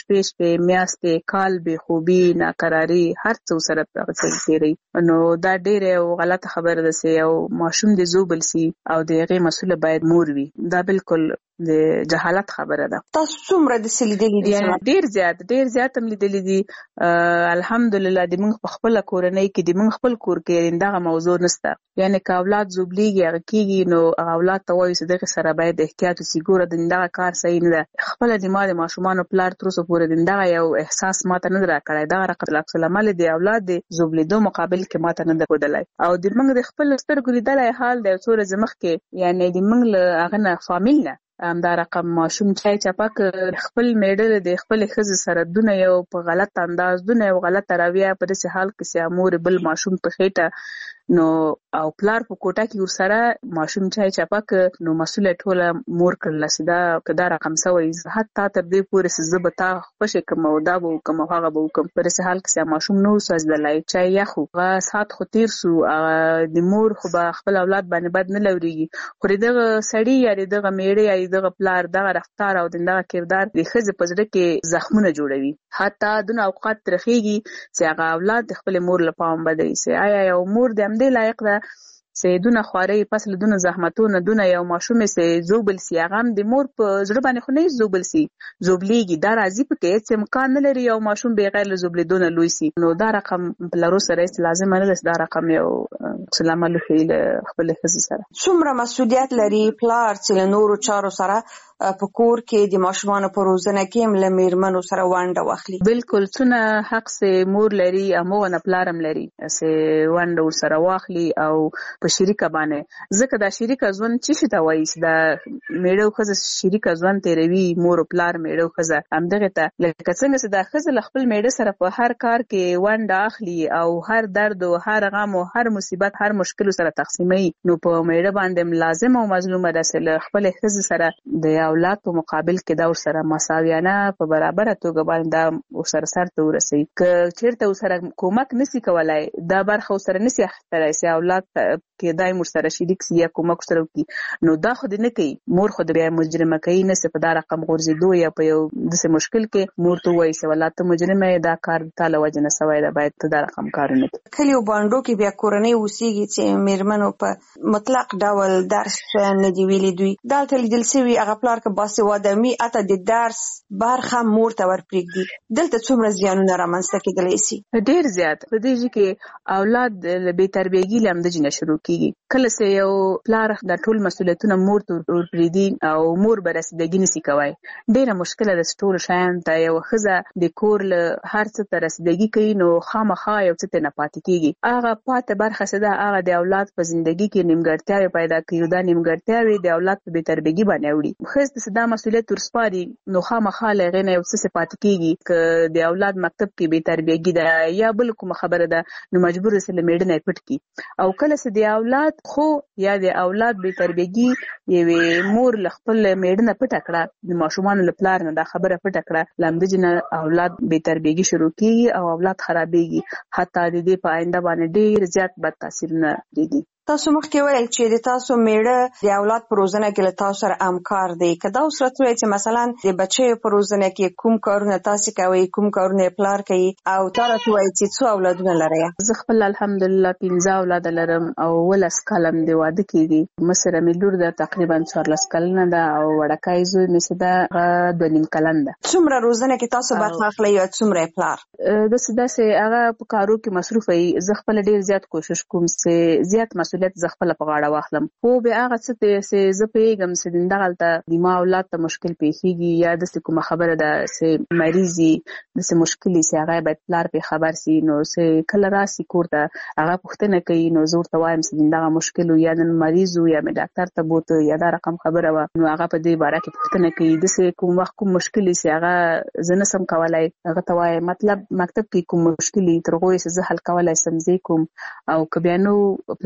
شپې میاشتې کال بې خوبي ناقراري هر څه سره تیری. نو دا ډېره غلطه خبره ده چې یو ماشوم د زوبل سي او د هغې مسؤله باید مور وي. دا بالکل د جهالت خبره ده. تاسو څومره د لیدلې دي؟ یعنی ډېر زیات هم لیدلې دي. الحمدلله د موږ په خپل کورنۍ کې د موږ خپل کور کې دغه موضوع نشته. یعنی که اولاد زوبلیږي هغه کېږي نو اولاد ته وایي چې دغه سره باید احتیاط وسي. ګوره دغه کار صحیح نه ده. خپل د ما د ماشومانو پلار تر اوسه پورې دغه یو احساس ماته نه راکړی. دغه رقم عکس العمل د اولاد د زوبلیدو مقابل کې ماته نه ده ښودلی. او د موږ د خپل سترګو لیدلی حال د یو څو ورځې مخکې یعنی د موږ له هغه نه فامیل نه همدا رقم ماشوم چای چپک خپل میډل د خپل ښځې سره دونه یو په غلط انداز دونه یو غلطه رویه په داسې حال کې چې امور بل ماشوم په خېټه نو او پلار په کوټه کې ورسره ماشوم چای چپک نو مسؤله ټوله مور کړله چې دا که دا رقم سوی حتی تر دې پورې چې زه به تا خوشې کړم او دا به وکړم او هغه به وکړم. په داسې حال کې چې ماشوم نه وسوځېدلی چای یخ و هغه ساعت خو تېر سو. د مور خو به خپل اولاد باندې بد نه لورېږي خو د دغه سړي یا د دغه میړه یا دغه پلار دغه رفتار او دغه کردار د ښځې په زړه کې زخمونه جوړوي. حتی دونه اوقات ترخېږي چې هغه اولاد د خپلې مور له پام بدوي چې آیا یو مور د همدې لایق ده چې دونه خوارۍ پس له دونه زحمتونه دونه یو ماشوم چې زوبل سي هغه هم د مور په زړه باندې خو نه زوبل سي زوبلیږي. دا راځي په کې هېڅ امکان نه لري یو ماشوم بغیر له زوبلیدو نه لوی سي. نو دا رقم پلارو سره هېڅ لازمه نه ده. دا رقم یو سلام علیکم له خپلې ښځې سره. څومره مسؤلیت لري پلار چې له نورو چارو سره په کور کې د ماشومانو په روزنه کې هم له میرمنو سره ونډه واخلي؟ بالکل څونه حق چې مور لري همغه نه پلار هم لري چې ونډه ورسره واخلي او په شریکه باندې. ځکه دا شریکه ژوند څه شي ته وایي چې دا میړه او ښځه شریکه ژوند تېروي مور او پلار میړه او ښځه همدغې ته لکه څنګه چې دا ښځه له خپل میړه سره په هر کار کې ونډه اخلي او هر درد او هر غم او هر مصیبت هر مشکل سره تقسیموي نو په میړه باندې لازم او مظلومه ده چې له خپلې ښځې سره د اولاد په مقابل کې دا ورسره مساویانه په برابره توګه باندې دا ورسره سر ته ورسوي. که چېرته ورسره کومک نسي کولای دا برخه ورسره نسي اخیستلی چې اولاد کې دایم ورسره شریک سي یا کومک ورسره وکړي نو دا خو دې نه کوي. مور خو د بیا مجرمه کوي نه چې په دا رقم غورځېدو یا په یو داسې مشکل کې مور ته ووایي چې والله ته مجرمه یې دا کار تا له وجې نه سوی ده باید ته دا رقم کار نه کوي. کلیو بانډو کې بیا کورنۍ اوسېږي چې میرمنو په مطلق ډول درس نه دي ویلي. دوی دلته لیدل سوي هغه پلار که باسواده وي حتی د درس برخه مور ته ورپرېږدي. دلته څومره زیانونه رامنځته کېدلی سي؟ ډېر زیات. په دې ځای کې اولاد له بېتربیګي له همدې نه شروع کېږي. کله چې یو پلار دا ټول مسؤلیتونه مور ته ورپرېږدي او مور به رسیدګي نسي کوی ډېره مشکله ده چې ټولو شیانو ته یو ښځه د کور له هر څه ته رسیدګي کوي نو خامخا یو څه ته نه پاتې کېږي. هغه پاتې برخه چې ده هغه د اولاد په زندګي کې نیمګړتیاوې پیدا کوي. دا نیمګړتیاوې د اولاد په بېتربیګي باندې اوړي. ښځې ته چې دا مسؤلیت ورسپاري نو خامخا له هغې نه یو څه پاتې کېږي. که د اولاد مکتب کې بېتربیګي ده یا بل کومه خبره ده نو مجبور ده چې له میړه نه یې پټ کړي. او کله چې د اولاد خو یا د اولاد بېتربیګي یوې مور له خپل میړه نه پټه کړه د ماشومانو له پلار نه دا خبره پټه کړه له همدې نه اولاد بېتربیګي شروع کېږي او اولاد خرابېږي. حتی د دې په آینده باندې ډېر زیات بد تاثیرونه پرېږدي. تاسو مخکې ویل چې د تاسو میړه د اولاد په روزنه کې له تاسو سره همکار دی. که دا اوس راته ووایي چې مثلا د بچیو په روزنه کې کوم کارونه تاسې کوئ کوم کارونه یې پلار کوي او تا راته ووایي چې څو اولادونه لرئ؟ زه خپل الحمدلله 15 اولاده لرم او 18 کاله مې د واده کېږي. مصره مې لور ده تقریبا 14 کلنه ده او وړکی زوی مې چې ده هغه 2.5 کلن ده. څومره روزنه کې تاسو برخه اخلئ او څومره یې پلار؟ داسې هغه په کارو کې مصروفه وي. زه خپله ډېر زیات کوشش کوم چې زیات مسؤلیت زه خپله په غاړه واخلم. خو بیا هغه څه چې زه پوهېږم چې دغلته د ما اولاد ته مشکل پیښېږي یا داسې کومه خبره ده چې مریض وي داسې مشکل وي چې هغه باید پلار پرې خبر سي نو چې کله راسي کور ته هغه پوښتنه کوي نو زه ورته وایم چې دغه مشکل و یا نن مریض و یا مې ډاکټر ته بوته یا دا رقم خبره وه نو هغه په دې باره کې پوښتنه کوي. داسې کوم وخت کوم مشکل وي چې هغه زه نسم کولی هغه ته وایي مطلب مکتب کې کوم مشکل وي تر هغو چې زه حل کولی سم زه کوم او که بیا نو پلار ته یې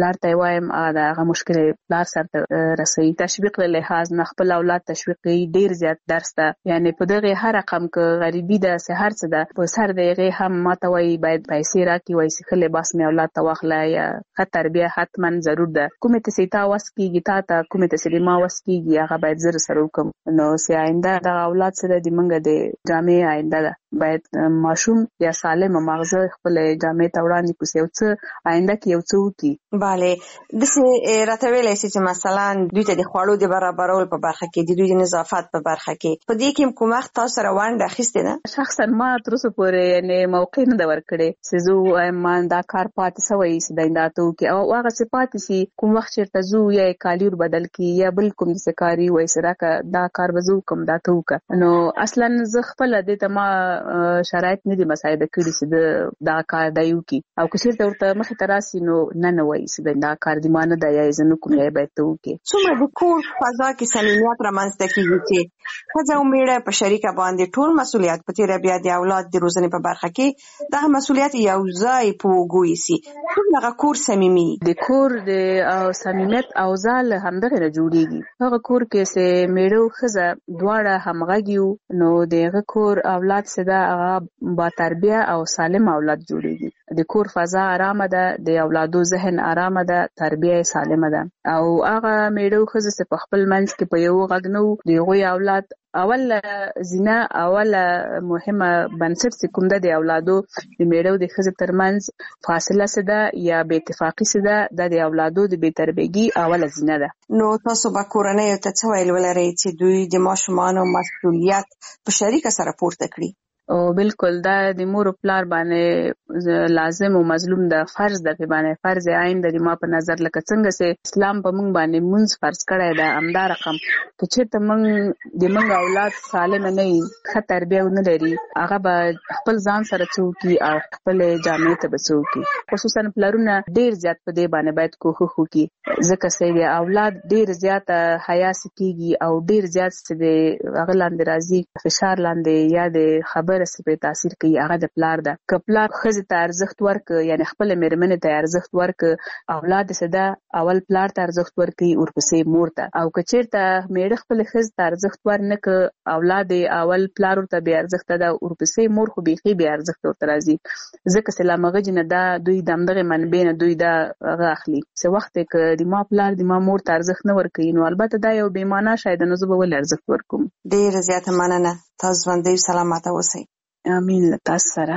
وایم هغه مشکل پلار سره رسي. تشویق له لحاظ نه خپل اولاد تشویق کوي ډیر زیات درس ته، یعنی په دغه هر رقم کې غریبي ده سحر څه ده په سر دغه هم ماته وای باید پیسې راکې وای څه لباس مې اولاد ته واخلای یا ښه تربیه حتما ضرور ده. کومه ته سیتا واس کیږي تا کومه ته سلیما واس کیږي هغه باید زر سره وکم. نو سي آینده د اولاد سره د منګه د جامع آینده ده باید ماشوم یا سالم مغزه خپل جامع ته وړاندې کوي او څه آینده کې یو څه وکي. bale د سي راتویلې چې مثلا دوی ته د خوړو د برابرول په برخه کې د دوی د نظافت په برخه کې په دې کې کوم وخت تاسو سره وانډه اخیسته نه؟ شخصا ما تر اوسه پورې یعنی موقع نه ورکړې چې زه ما دا کار پاتې سوی سیداینداتو کې او هغه چې پاتې سي کوم وخت چیرته زو یا کالیر بدل کی یا بل کوم د سکاري وای سره کا دا کار وزو کوم دا تو کا. نو اصلا زه خپل د تما شرایط نه دي مساعده کړی چې دا کار دایو کی او که چیرته ورته مخ تراسي نو نه وای چې دا کار دی مان د یا زنه کوم یا به تو کی. څومره د کور فضا کې صمیمیت رامنځته کیږي چې خځه او میړه په شریکه باندې ټول مسولیت په تیر بیا د اولاد د روزنې په برخه کې دا مسولیت یو ځای پوګوي سي. هغه کور صمیمي د کور د صمیمیت او ځال همدغه نه جوړیږي. هغه کور کې سه میړه خځه دواړه همغږیو نو دغه کور اولاد سره هغه با تربیه او سالم اولاد جوړیږي. د کور فضا آرامه ده، د اولادو ذهن آرامه ده، تربیه سالمه ده او هغه میړه خځه سه په خپل منځ کې په یو غږ نو دغه اولاد اول زینا اول مهمه بنسټ کوم ده د اولادو د میړو د خزه ترمنځ فاصله سده یا بې اتفاقی سده د اولادو د بې تربیګي اول زینا ده. نو تاسو به کورنۍ ته څه ویل ولرئ چې دوی د ماشومانو مسؤلیت په شریکه سره پورته کړي؟ او بالکل دا د مور پلار باندې لازم او مظلوم د فرض د باندې فرض عین د ما په نظر لکه څنګه سه اسلام په موږ باندې منځ فرض کړی دا امدا رقم که چې موږ د موږ اولاد سالم نه وي ښه تربیه نه لري هغه به خپل ځان سره څوکي او خپل جامع ته بچوکي. خصوصا پلارونه ډیر زیات په دې باندې باید کوښښ وکړي ځکه چې اولاد ډیر زیات حیا سکیږي او ډیر زیات د هغه لاندې راځي فشار لاندې یا د خبر سپه تاثیر کوي هغه د پلار ده. که پلار خزه ته ارزښت ورک یعنی خپل میرمنه ته ارزښت ورک اولاد سده اول پلار ته ارزښت ورکي ورپسې مور ته او که چیرته میړه خپل خزه ته ارزښت ورنک اولاد اول پلار ته به ارزښت ده ورپسې مور خو بيخي به ارزښت ورته راځي ځکه سلامغه جن ده دوی دمدغه منبع نه دوی دا غاخلي څه وخت کې د ما پلار د ما مور ته ارزښت نه ورکي نو البته دا یو بیمانه شاید نه زه به ول ارزښت ورکوم. ډیر زیاته مننه. تاسو باندې سلامات اوسئ. امين تاسو سره.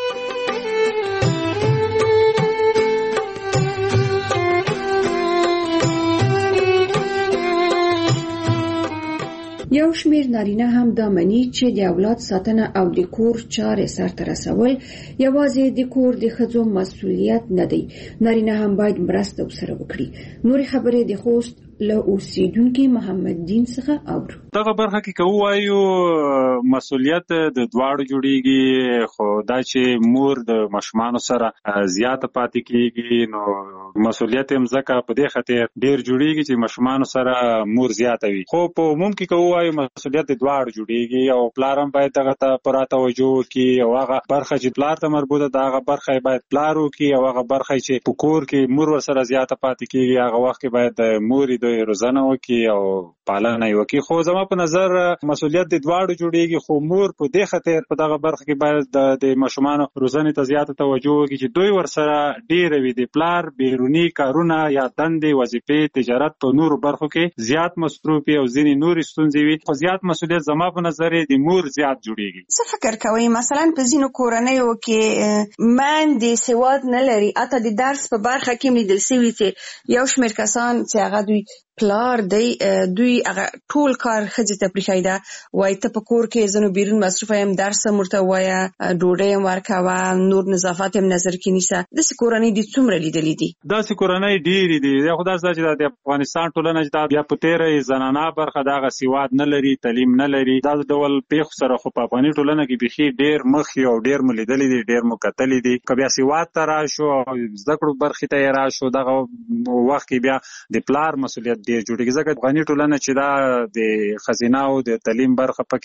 یو شمیر نارینه هم دا مني چې د اولاد ساتنه او د کور چارې سرته رسول یوازې د کور د ښځو مسؤلیت نه دی. نارینه هم باید مرسته وسره وکړي. نور خبرې د خوست له اوسیدونکو محمد دین څخه اورو. دغه برخه کې کوایو مسؤلیت د دواړو جوړیږي خو دا چې مور د ماشومان سره زیاته پاتې کیږي نو مسؤلیت هم ځکه په دې خاطر ډیر جوړیږي چې ماشومان سره مور زیاته وي. خو په عموم کې کوایو مسؤلیت د دواړو جوړیږي او پلار هم باید دغه ته پوره توجه وکړي او هغه برخه چې پلار ته مربوطه ده هغه برخه باید پلار وکړي او هغه برخه چې په کور کې مور ورسره زیاته پاتې کیږي هغه وخت کې باید د مور د روزنه وکړي او پالنه یې وکړي. خو زما په نظر مسؤلیت د دواړو جوړیږي خو مور په دې خاطر په دغه برخه کې باید د ماشومان روزنې ته زیاته توجه وکړي چې دوی ورسره ډیر وي د پلار بیرونی کارونه یا دندې وظیفې تجارت په نورو برخو کې زیات مصروف او ځینې نورې ستونزې وي خو زیات مسؤلیت زما په نظر د مور زیات جوړیږي. څه فکر کوئ مثلا په ځینو کورنیو کې ماندې سواد نه لري اته د درس په برخه کې لیدل شوی چې یو شمېر کسان چې هغه دوی پلار دوی هغه ټول کار خځې ته پریښایدا وای ته په کور کې زنو بیرون مصروف یم درس مرته وایا ډوډۍ هم ورکوه نور نظافت هم نظر کې نیسه. داسې کورنۍ دي څومره لیدلې دي؟ داسې کورنۍ ډېرې دي. دا خو داسې چې د افغانستان ټولنه چې بیا په تېره زنانه برخه دغه سواد نه لري تعلیم نه لري دا ډول پیښو سره خو په افغاني ټولنه کې بیخي ډېر مخ او ډېر مو لیدلې دي ډېر مو کتلې دي. که بیا سواد ته راشو او زده کړو برخې ته یې راشو دغه وخت کې بیا د پلار مسؤلیت ډېر جوړیږي ځکه افغاني ټولنه چې دا د خزینه او د تعلیم برخه پکې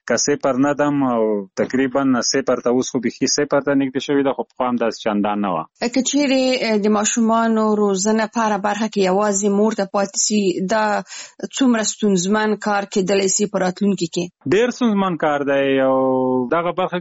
که 0 نه دم او تقریبا 0 ته اوس خو بيخي 0 ته نږدې شوې ده، خو په خام داس چندان نه و. که چیرې د ماشومانو روزنه په هره برخه کې یوازې مور ته پاتې سي، دا څومره ستونزمن کار کېدلی سي په راتلونکي کې؟ ډېر ستونزمن کار دی او دغه برخه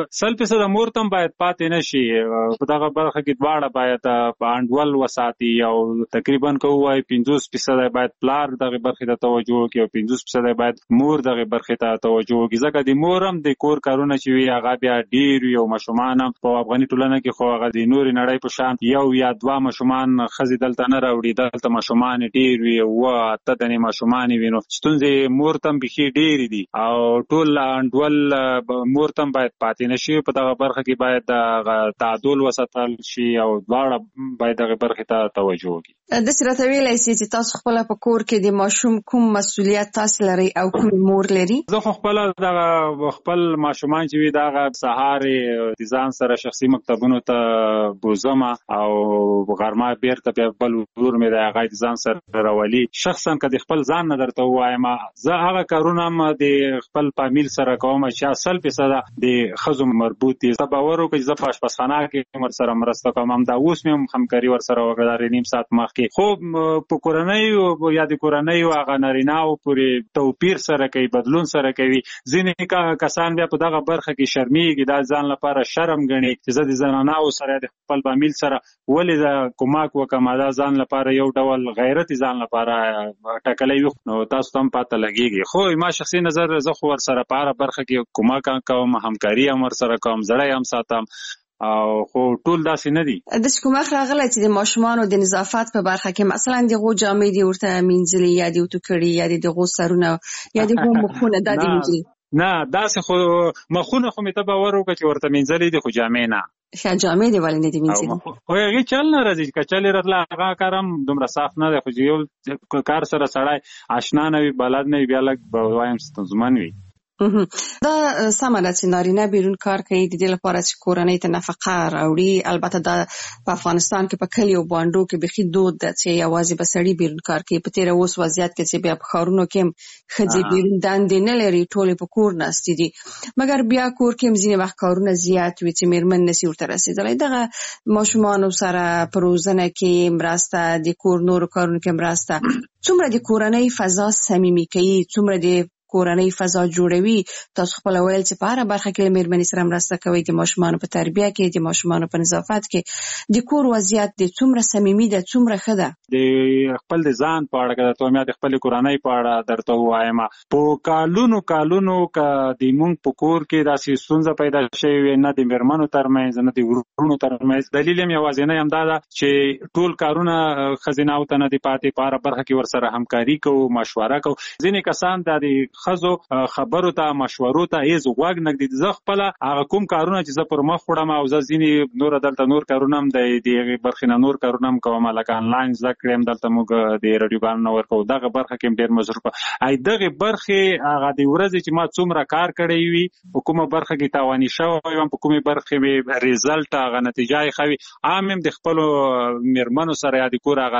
100% مور ته باید پاتې نشي. په دغه برخه کې دواړه باید انډول وساتي او تقریبا کوی 50% باید پلار دغه برخه ته توجه وکړي او 50% باید مور دغه برخه ته توجه وکړي، ځکه د مور هم د کور کارونه چې وي هغه بیا ډېر وي او ماشومان هم په افغاني ټولنه کې خو هغه د نورې نړۍ په شان یو یا دوه ماشومان ښځې دلته نه راوړي، دلته ماشومان ډېر وي، 8 دنې ماشومان وي، نو ستونزې مور ته هم بیخي ډېرې دي او ټول انډول مور ته باید پاتې نشي. په دغه برخه کې باید تعادل وساتل شي او دواړه باید دغه برخه ته توجه وکړي. داسې راته ویلی سي چې تاسو خپله په کور کې د ماشوم کوم مسؤلیت تاسو لرئ او کوم مور لري؟ زه خو خپله دغه خپل ماشومان چې وي دغه سهار د ځان سره شخصي مکتبونو ته بوزم او غرمه بیرته بیا بل ورور مې د هغه د ځان سره راولي. شخصا که د خپل ځان نه درته ووایم زه هغه کارونه هم د خپل فامیل سره کوم چې 100% د ښځو مربوط دي. زه باور وکړئ چې زه په اشپزخانه کې ورسره مرسته کوم، همدا اوس مې هم همکاري ورسره وکړه 9 ساعت مخکې. خو په کورنۍ یا د کورنۍ هغه نارینه‌و پورې توپیر سره کوي، بدلون سره کوي. ځینې کسان بیا په دغه برخه کې شرمېږي، دا ځان لپاره شرم ګڼي چې زه د زنانه‌و سره د خپل فامیل سره ولې د کومک وکم، دا ځان لپاره یو ډول غیرت ځان لپاره ټاکلی وي. نو تاسو ته هم پته لګېږي. خو ما شخصي نظر زه خو ورسره په هره برخه کې کومک کوم، همکاري هم ورسره کوم، زړی هم ساتم او خو ټول داسې نه دي. داسې کوم وخت راغلی چې د ماشومانو د نظافت په برخه کې مثلا دغو جامې دې ورته مینځلي یا دې ورته کړي یا دغو سرونه یا دغو مخونه دا دې مینځلي؟ نه داسې خو مخونه خو مې ته باور وکړه چې ورته مینځلي دي، خو جامې نه. ښه جامې دې ولې نه دي مینځلي؟ خو هغې چل نه راځي که چل یې راتله هغه کار هم دومره صاف نه دی، خو چې یو کار سره سړی اشنا نه وي، بلد نه وي، بیا لږ به وایم ستونزمن وي. دا سمه ده چې نارینه بیرون کار کوي د دې لپاره چې کورنۍ ته نفقه راوړي. البته دا په افغانستان کې په کلیو بانډو کې بیخي دود ده چې یوازې به سړي بیرون کار کوي. په تېره اوس وضعیت کې چې بیا په ښارونو کې هم ښځې بیرون دندې نه لري، ټولې په کور ناستې دي، مګر بیا کور کې هم ځینې وخت کارونه زیات وي چې مېرمن نشي ورته رسېدلی. دغه ماشومانو سره په روزنه کې مرسته، د کور نورو کارونو کې مرسته، څومره د کورنۍ فضا صمیمي کوي، څومره د کورنۍ فضا جوړوي؟ تاسو خپل ویل چې په هره برخه کې له مېرمنې سره مرسته کوي، د ماشومانو په تربیه کې، د ماشومانو په نظافت کې، د کور وضعیت د څومره صمیمي ده، څومره ښه ده؟ د خپل د ځان په اړه که درته وایم یا د خپلې کورنۍ په اړه درته ووایم، په کالونو که د مونږ په کور کې داسې ستونزه پیدا شوې وي، نه د مېرمنو ترمنځ نه د ورونو ترمنځ، دلیل هم یوازینی همدا ده چې ټول کارونه ښځینه‌و ته نه دي پاتې، په هره برخه کې ورسره همکاري کوو، مشوره کوو. ځینې کسان د ښځو خبرو ته مشورو ته هیڅ غوږ نه ږدي. زه خپله هغه کوم کارونه چې زه پر مخ وړم او زه ځینې نور دلته نور کارونه هم د هغې برخې نه نور کارونه هم کوم، لکه انلاین زده کړې هم دلته موږ د راډیوګانو نه ورکوو، دغه برخه کې هم ډېر مصروفه. دغې برخې هغه د ورځې چې ما څومره کار کړی وي، په کومه برخه کې تاواني شوی وم، په کومې برخې مې ریزلټ هغه نتیجه یې ښه وي، عام هم د خپلو مېرمنو سره یا د کور هغه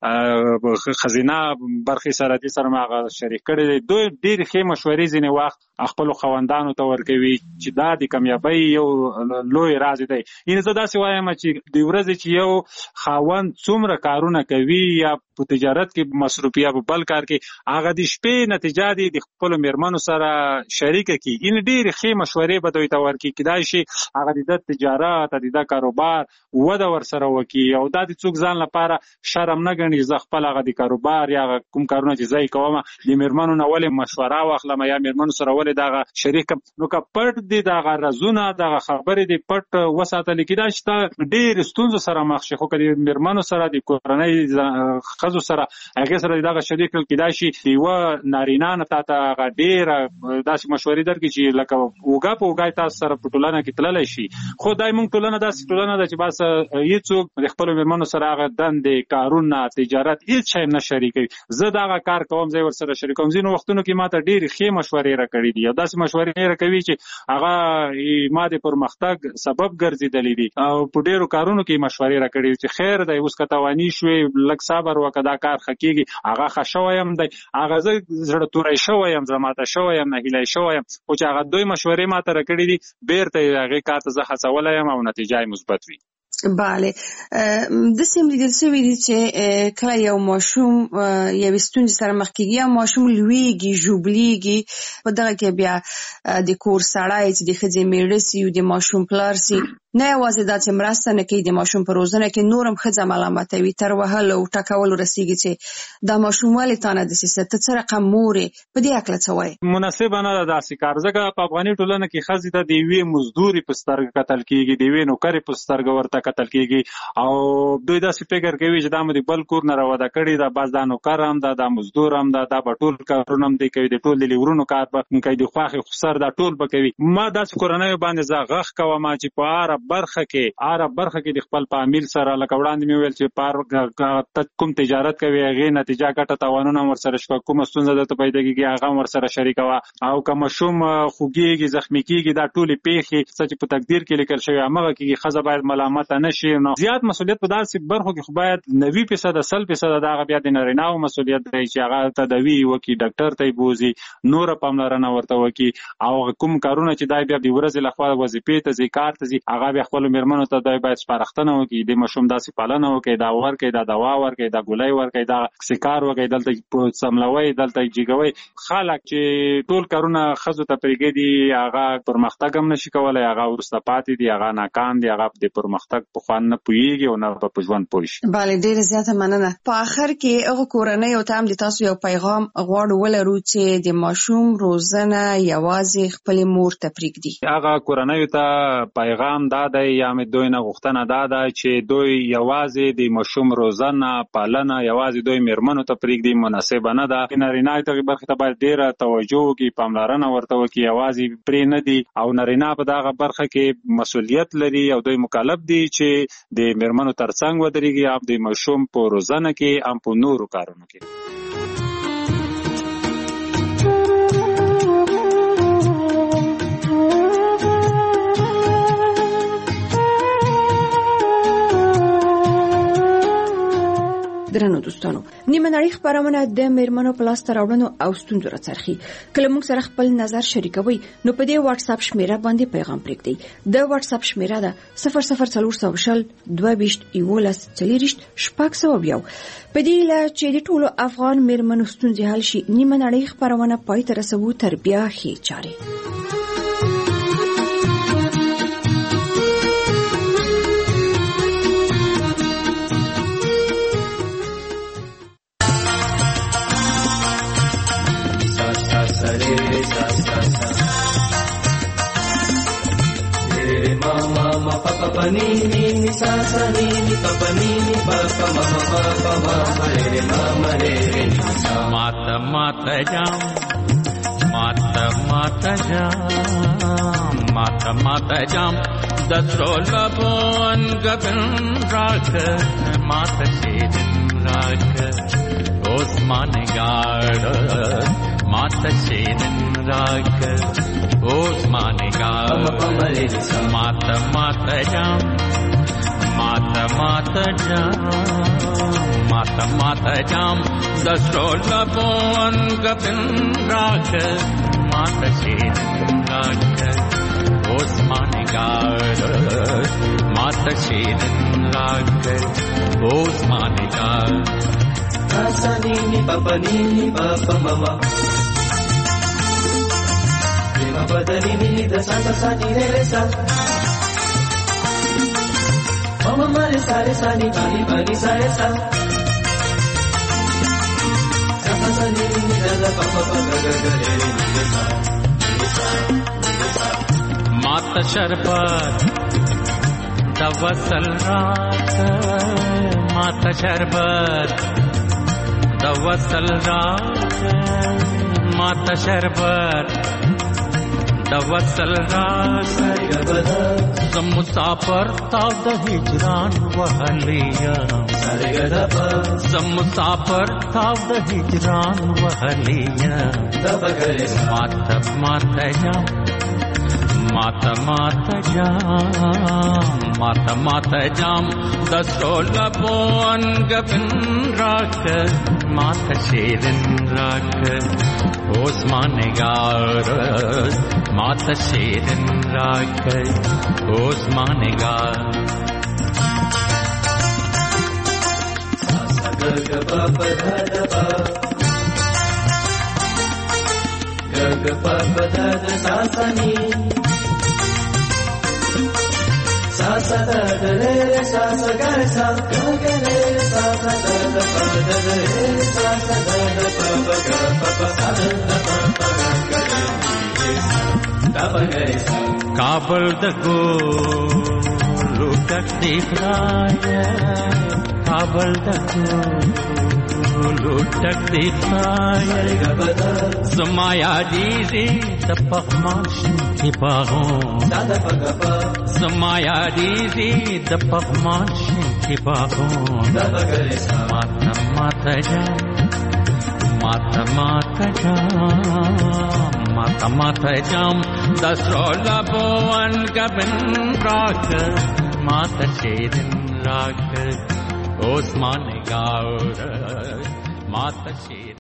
ښځینه برخې سره دې سره مې هغه شریک کړی دی. دوی ډېرې ښې مشورې ځینې وخت خپلو خاوندانو ته ورکوي چې دا د کامیابۍ یو لوی راز دی. یعنې زه داسې وایم چې د ورځې چې یو خاوند څومره کارونه کوي یا په تجارت کې مصروف یا په بل کار کې، هغه د شپې نتیجه دی د خپلو مېرمنو سره شریکه کړي. یعنې ډېرې ښې مشورې به دوی ته ورکړي، کیدای شي هغه د ده تجارت، د ده کاروبار وده ورسره وکړي او دا د څوک ځان لپاره شرم نه ګڼي. زه خپل هغه د کاروبار یا کوم کارونه چې زه یې کوم د مېرمنو نه ولې مشوره واخلم یا مېرمنو سره ولې دغه شریک کړم. نو که پټ دي دغه رازونه، دغه خبرې دي پټ وساتل، کیدای شي ته ډېرې ستونزو سره مخ شي. خو که د مېرمنو سره، د کورنۍ ښځو سره هغې سره دغه شریک کړل، کیدای شي د یوه نارینه نه تا ته هغه ډېره داسې مشورې درکړي چې لکه اوږه په اوږه تاسو سره په ټولنه کې تللی شي. خو دا زموږ ټولنه داسې ټولنه ده چې بس هېڅوک د خپلو مېرمنو سره هغه دندې، کارونه، تجارت هېڅ شی نه شریکوي. زه دغه کار کوم، زه یې ورسره شریکوم. ځینو وختونو کې ما ته ډېرې ښې مشورې راکړي دي او داسې مشورې راکوي چې هغه ما د پرمختګ سبب ګرځېدلې دي او په ډېرو کارونو کې مشورې راکړي چې خیر دی اوس که تواني شوې لږ صبر وکړه دا کار ښه کېږي هغه ښه شوی یم دی هغه زه زړه توری شوی یم زه ماته شوی یم نهیلی شوی یم خو چې هغه دوی مشورې ماته راکړي دي بیرته یې هغې کار ته زه هڅولی یم او نتیجه یې مثبت وي. بله داسې هم لیدل شوي دي چې کله یو ماشوم یوې ستونزې سره مخ کېږي یا ماشوم لویږي ژوبلیږي په دغه کې بیا د کور سړی چې د ښځې میړه سي او د ماشوم پلار سي نه یوازې دا چې مرسته نه کوي د ماشوم په روزنه کې نور هم ښځه ملامتوي تر وهلو او ټکولو رسېږي چې دا ماشوم ولې تا نه داسې څه ته څه رقم مور یې په دې هکله څه وایي؟ مناسبه نه ده داسې کار ځکه په افغاني ټولنه کې ښځې ته د یوې مزدوري په سترګه کتل کېږي د یوې نوکرې په سترګه ورته کتل کېږي او دوی داسې فکر کوي چې دا مو د بل کور نه راوده کړي ده بس دا نوکر هم ده دا مزدور هم ده دا به ټول کارونه هم دی کوي د ټول د لیورونو کار به کوي د خواښې خسر دا ټول به کوي. ما داسې کورنیو باندې زه غږ کوم چې په هره برخه کې د خپل فامیل سره لکه وړاندې مې ویل چې کوم تجارت کوي هغې نتیجه ګټه تاوانونه هم ورسره شته کومه ستونزه درته پیدا کېږي هغه هم ورسره شریکوه او که ماشوم خوږېږي زخمي کېږي دا ټولې پیښې څه چې په تقدیر کې لیکل شوي همغه کېږي ښځه باید ملامته نه شي نو زیات مسؤلیت په داسې برخو کې خو باید 90% 100% د هغه بیا د نارینه‌و مسؤلیت دی چې هغه تداوي وکړي ډاکټر ته یې بوځي نوره پاملرنه ورته وکړي او کوم کارونه چې دی بیا د ورځې لخوا وظیفې ته ځي کار ته ځي هغه بیا خپلو مېرمنو ته دی باید سپارښتنه وکړي د ماشوم داسې پالنه وکړي دا ورکړي دا دوا ورکړي دا ګولۍ ورکړي دا سکار وکړي دلته څملوئ دلته جګوئ خلک چې ټول کارونه ښځو ته پرېږدي هغه پرمختګ هم نشي کولی هغه وروسته پاتې دي هغه ناکام دي هغه د پرمختګ په خوند نه پوهېږي او نه په ژوند پوه شي. بله ډېره زیاته مننه. په آخر کې هغو کورنیو ته هم د تاسو یو پیغام غواړو ولرو چې د ماشوم روزنه یوازې خپلې مور ته پرېږدي. هغه کورنیو ته پیغام دا دی یا مې دوی نه غوښتنه دا ده چې دوی یوازې د ماشوم روزنه پالنه یوازې دوی مېرمنو ته پرېږدي مناسبه نه ده. نارینه دغې برخې ته باید ډېره توجه وکړي پاملرنه ورته وکړي یوازې پرې نه دي او نارینه په دغه برخه کې مسؤلیت لري او دوی مکلف دي چې د مېرمنو تر څنګ ودرېږي هم د ماشوم په روزنه کې هم په نورو کارونو کې. درنو دوستانو نیمه نړۍ خپرونه د میرمنو په لاسته راوړنو او ستونزو راڅرخي کله موږ سره خپل نظر شریکوي نو په دې واتس اپ شمیره باندې پیغام پرېږدئ. د واتس اپ شمیره ده 00400 22 11 40 600. په دې لا چې د ټولو افغان میرمنو ستونزې حل شي نیمه نړۍ خپرونه پای ته رسوو تر بیا ښې چارې. Mata jam, mata jam, dasrola bon gabin rak, mata shedin rak, Osman gard, mata shedin rak, Osman gard, mata jam, mata jam, dasrola bon gabin rak, mata shedin rak, Osman gard, mata shedin rak, Osman gard. Asanini papa mama, prima padanini da sa ni re sa. Mama mare sa ni bani sa re sa. Sa sa ni da papa ga re ni sa. Mata sharbat da wasal raat, mata sharbat da wasal raat, mata sharbat वसल राग मुसाफर ताव द हिजरान वहलिया मुसाफर ताव द हिजरान वहलिया माता माता जाम माता माता जाम माता माता जाम दसोल बोन गबिन राख माता शेरन राख ओस्मान गार माता शेरन राख ओस्मान गार काबल दगो लुटक दिखाया काबल दगो लुटक दिखाया समाया दीदी तपमाश की बाहों समाया दीदी तपमाश की बाहों माता माता जाम माता माता जाम माता माता जाम दसोल बोन गबिन राख माता शेरन राख ओस्मान गार माता शेर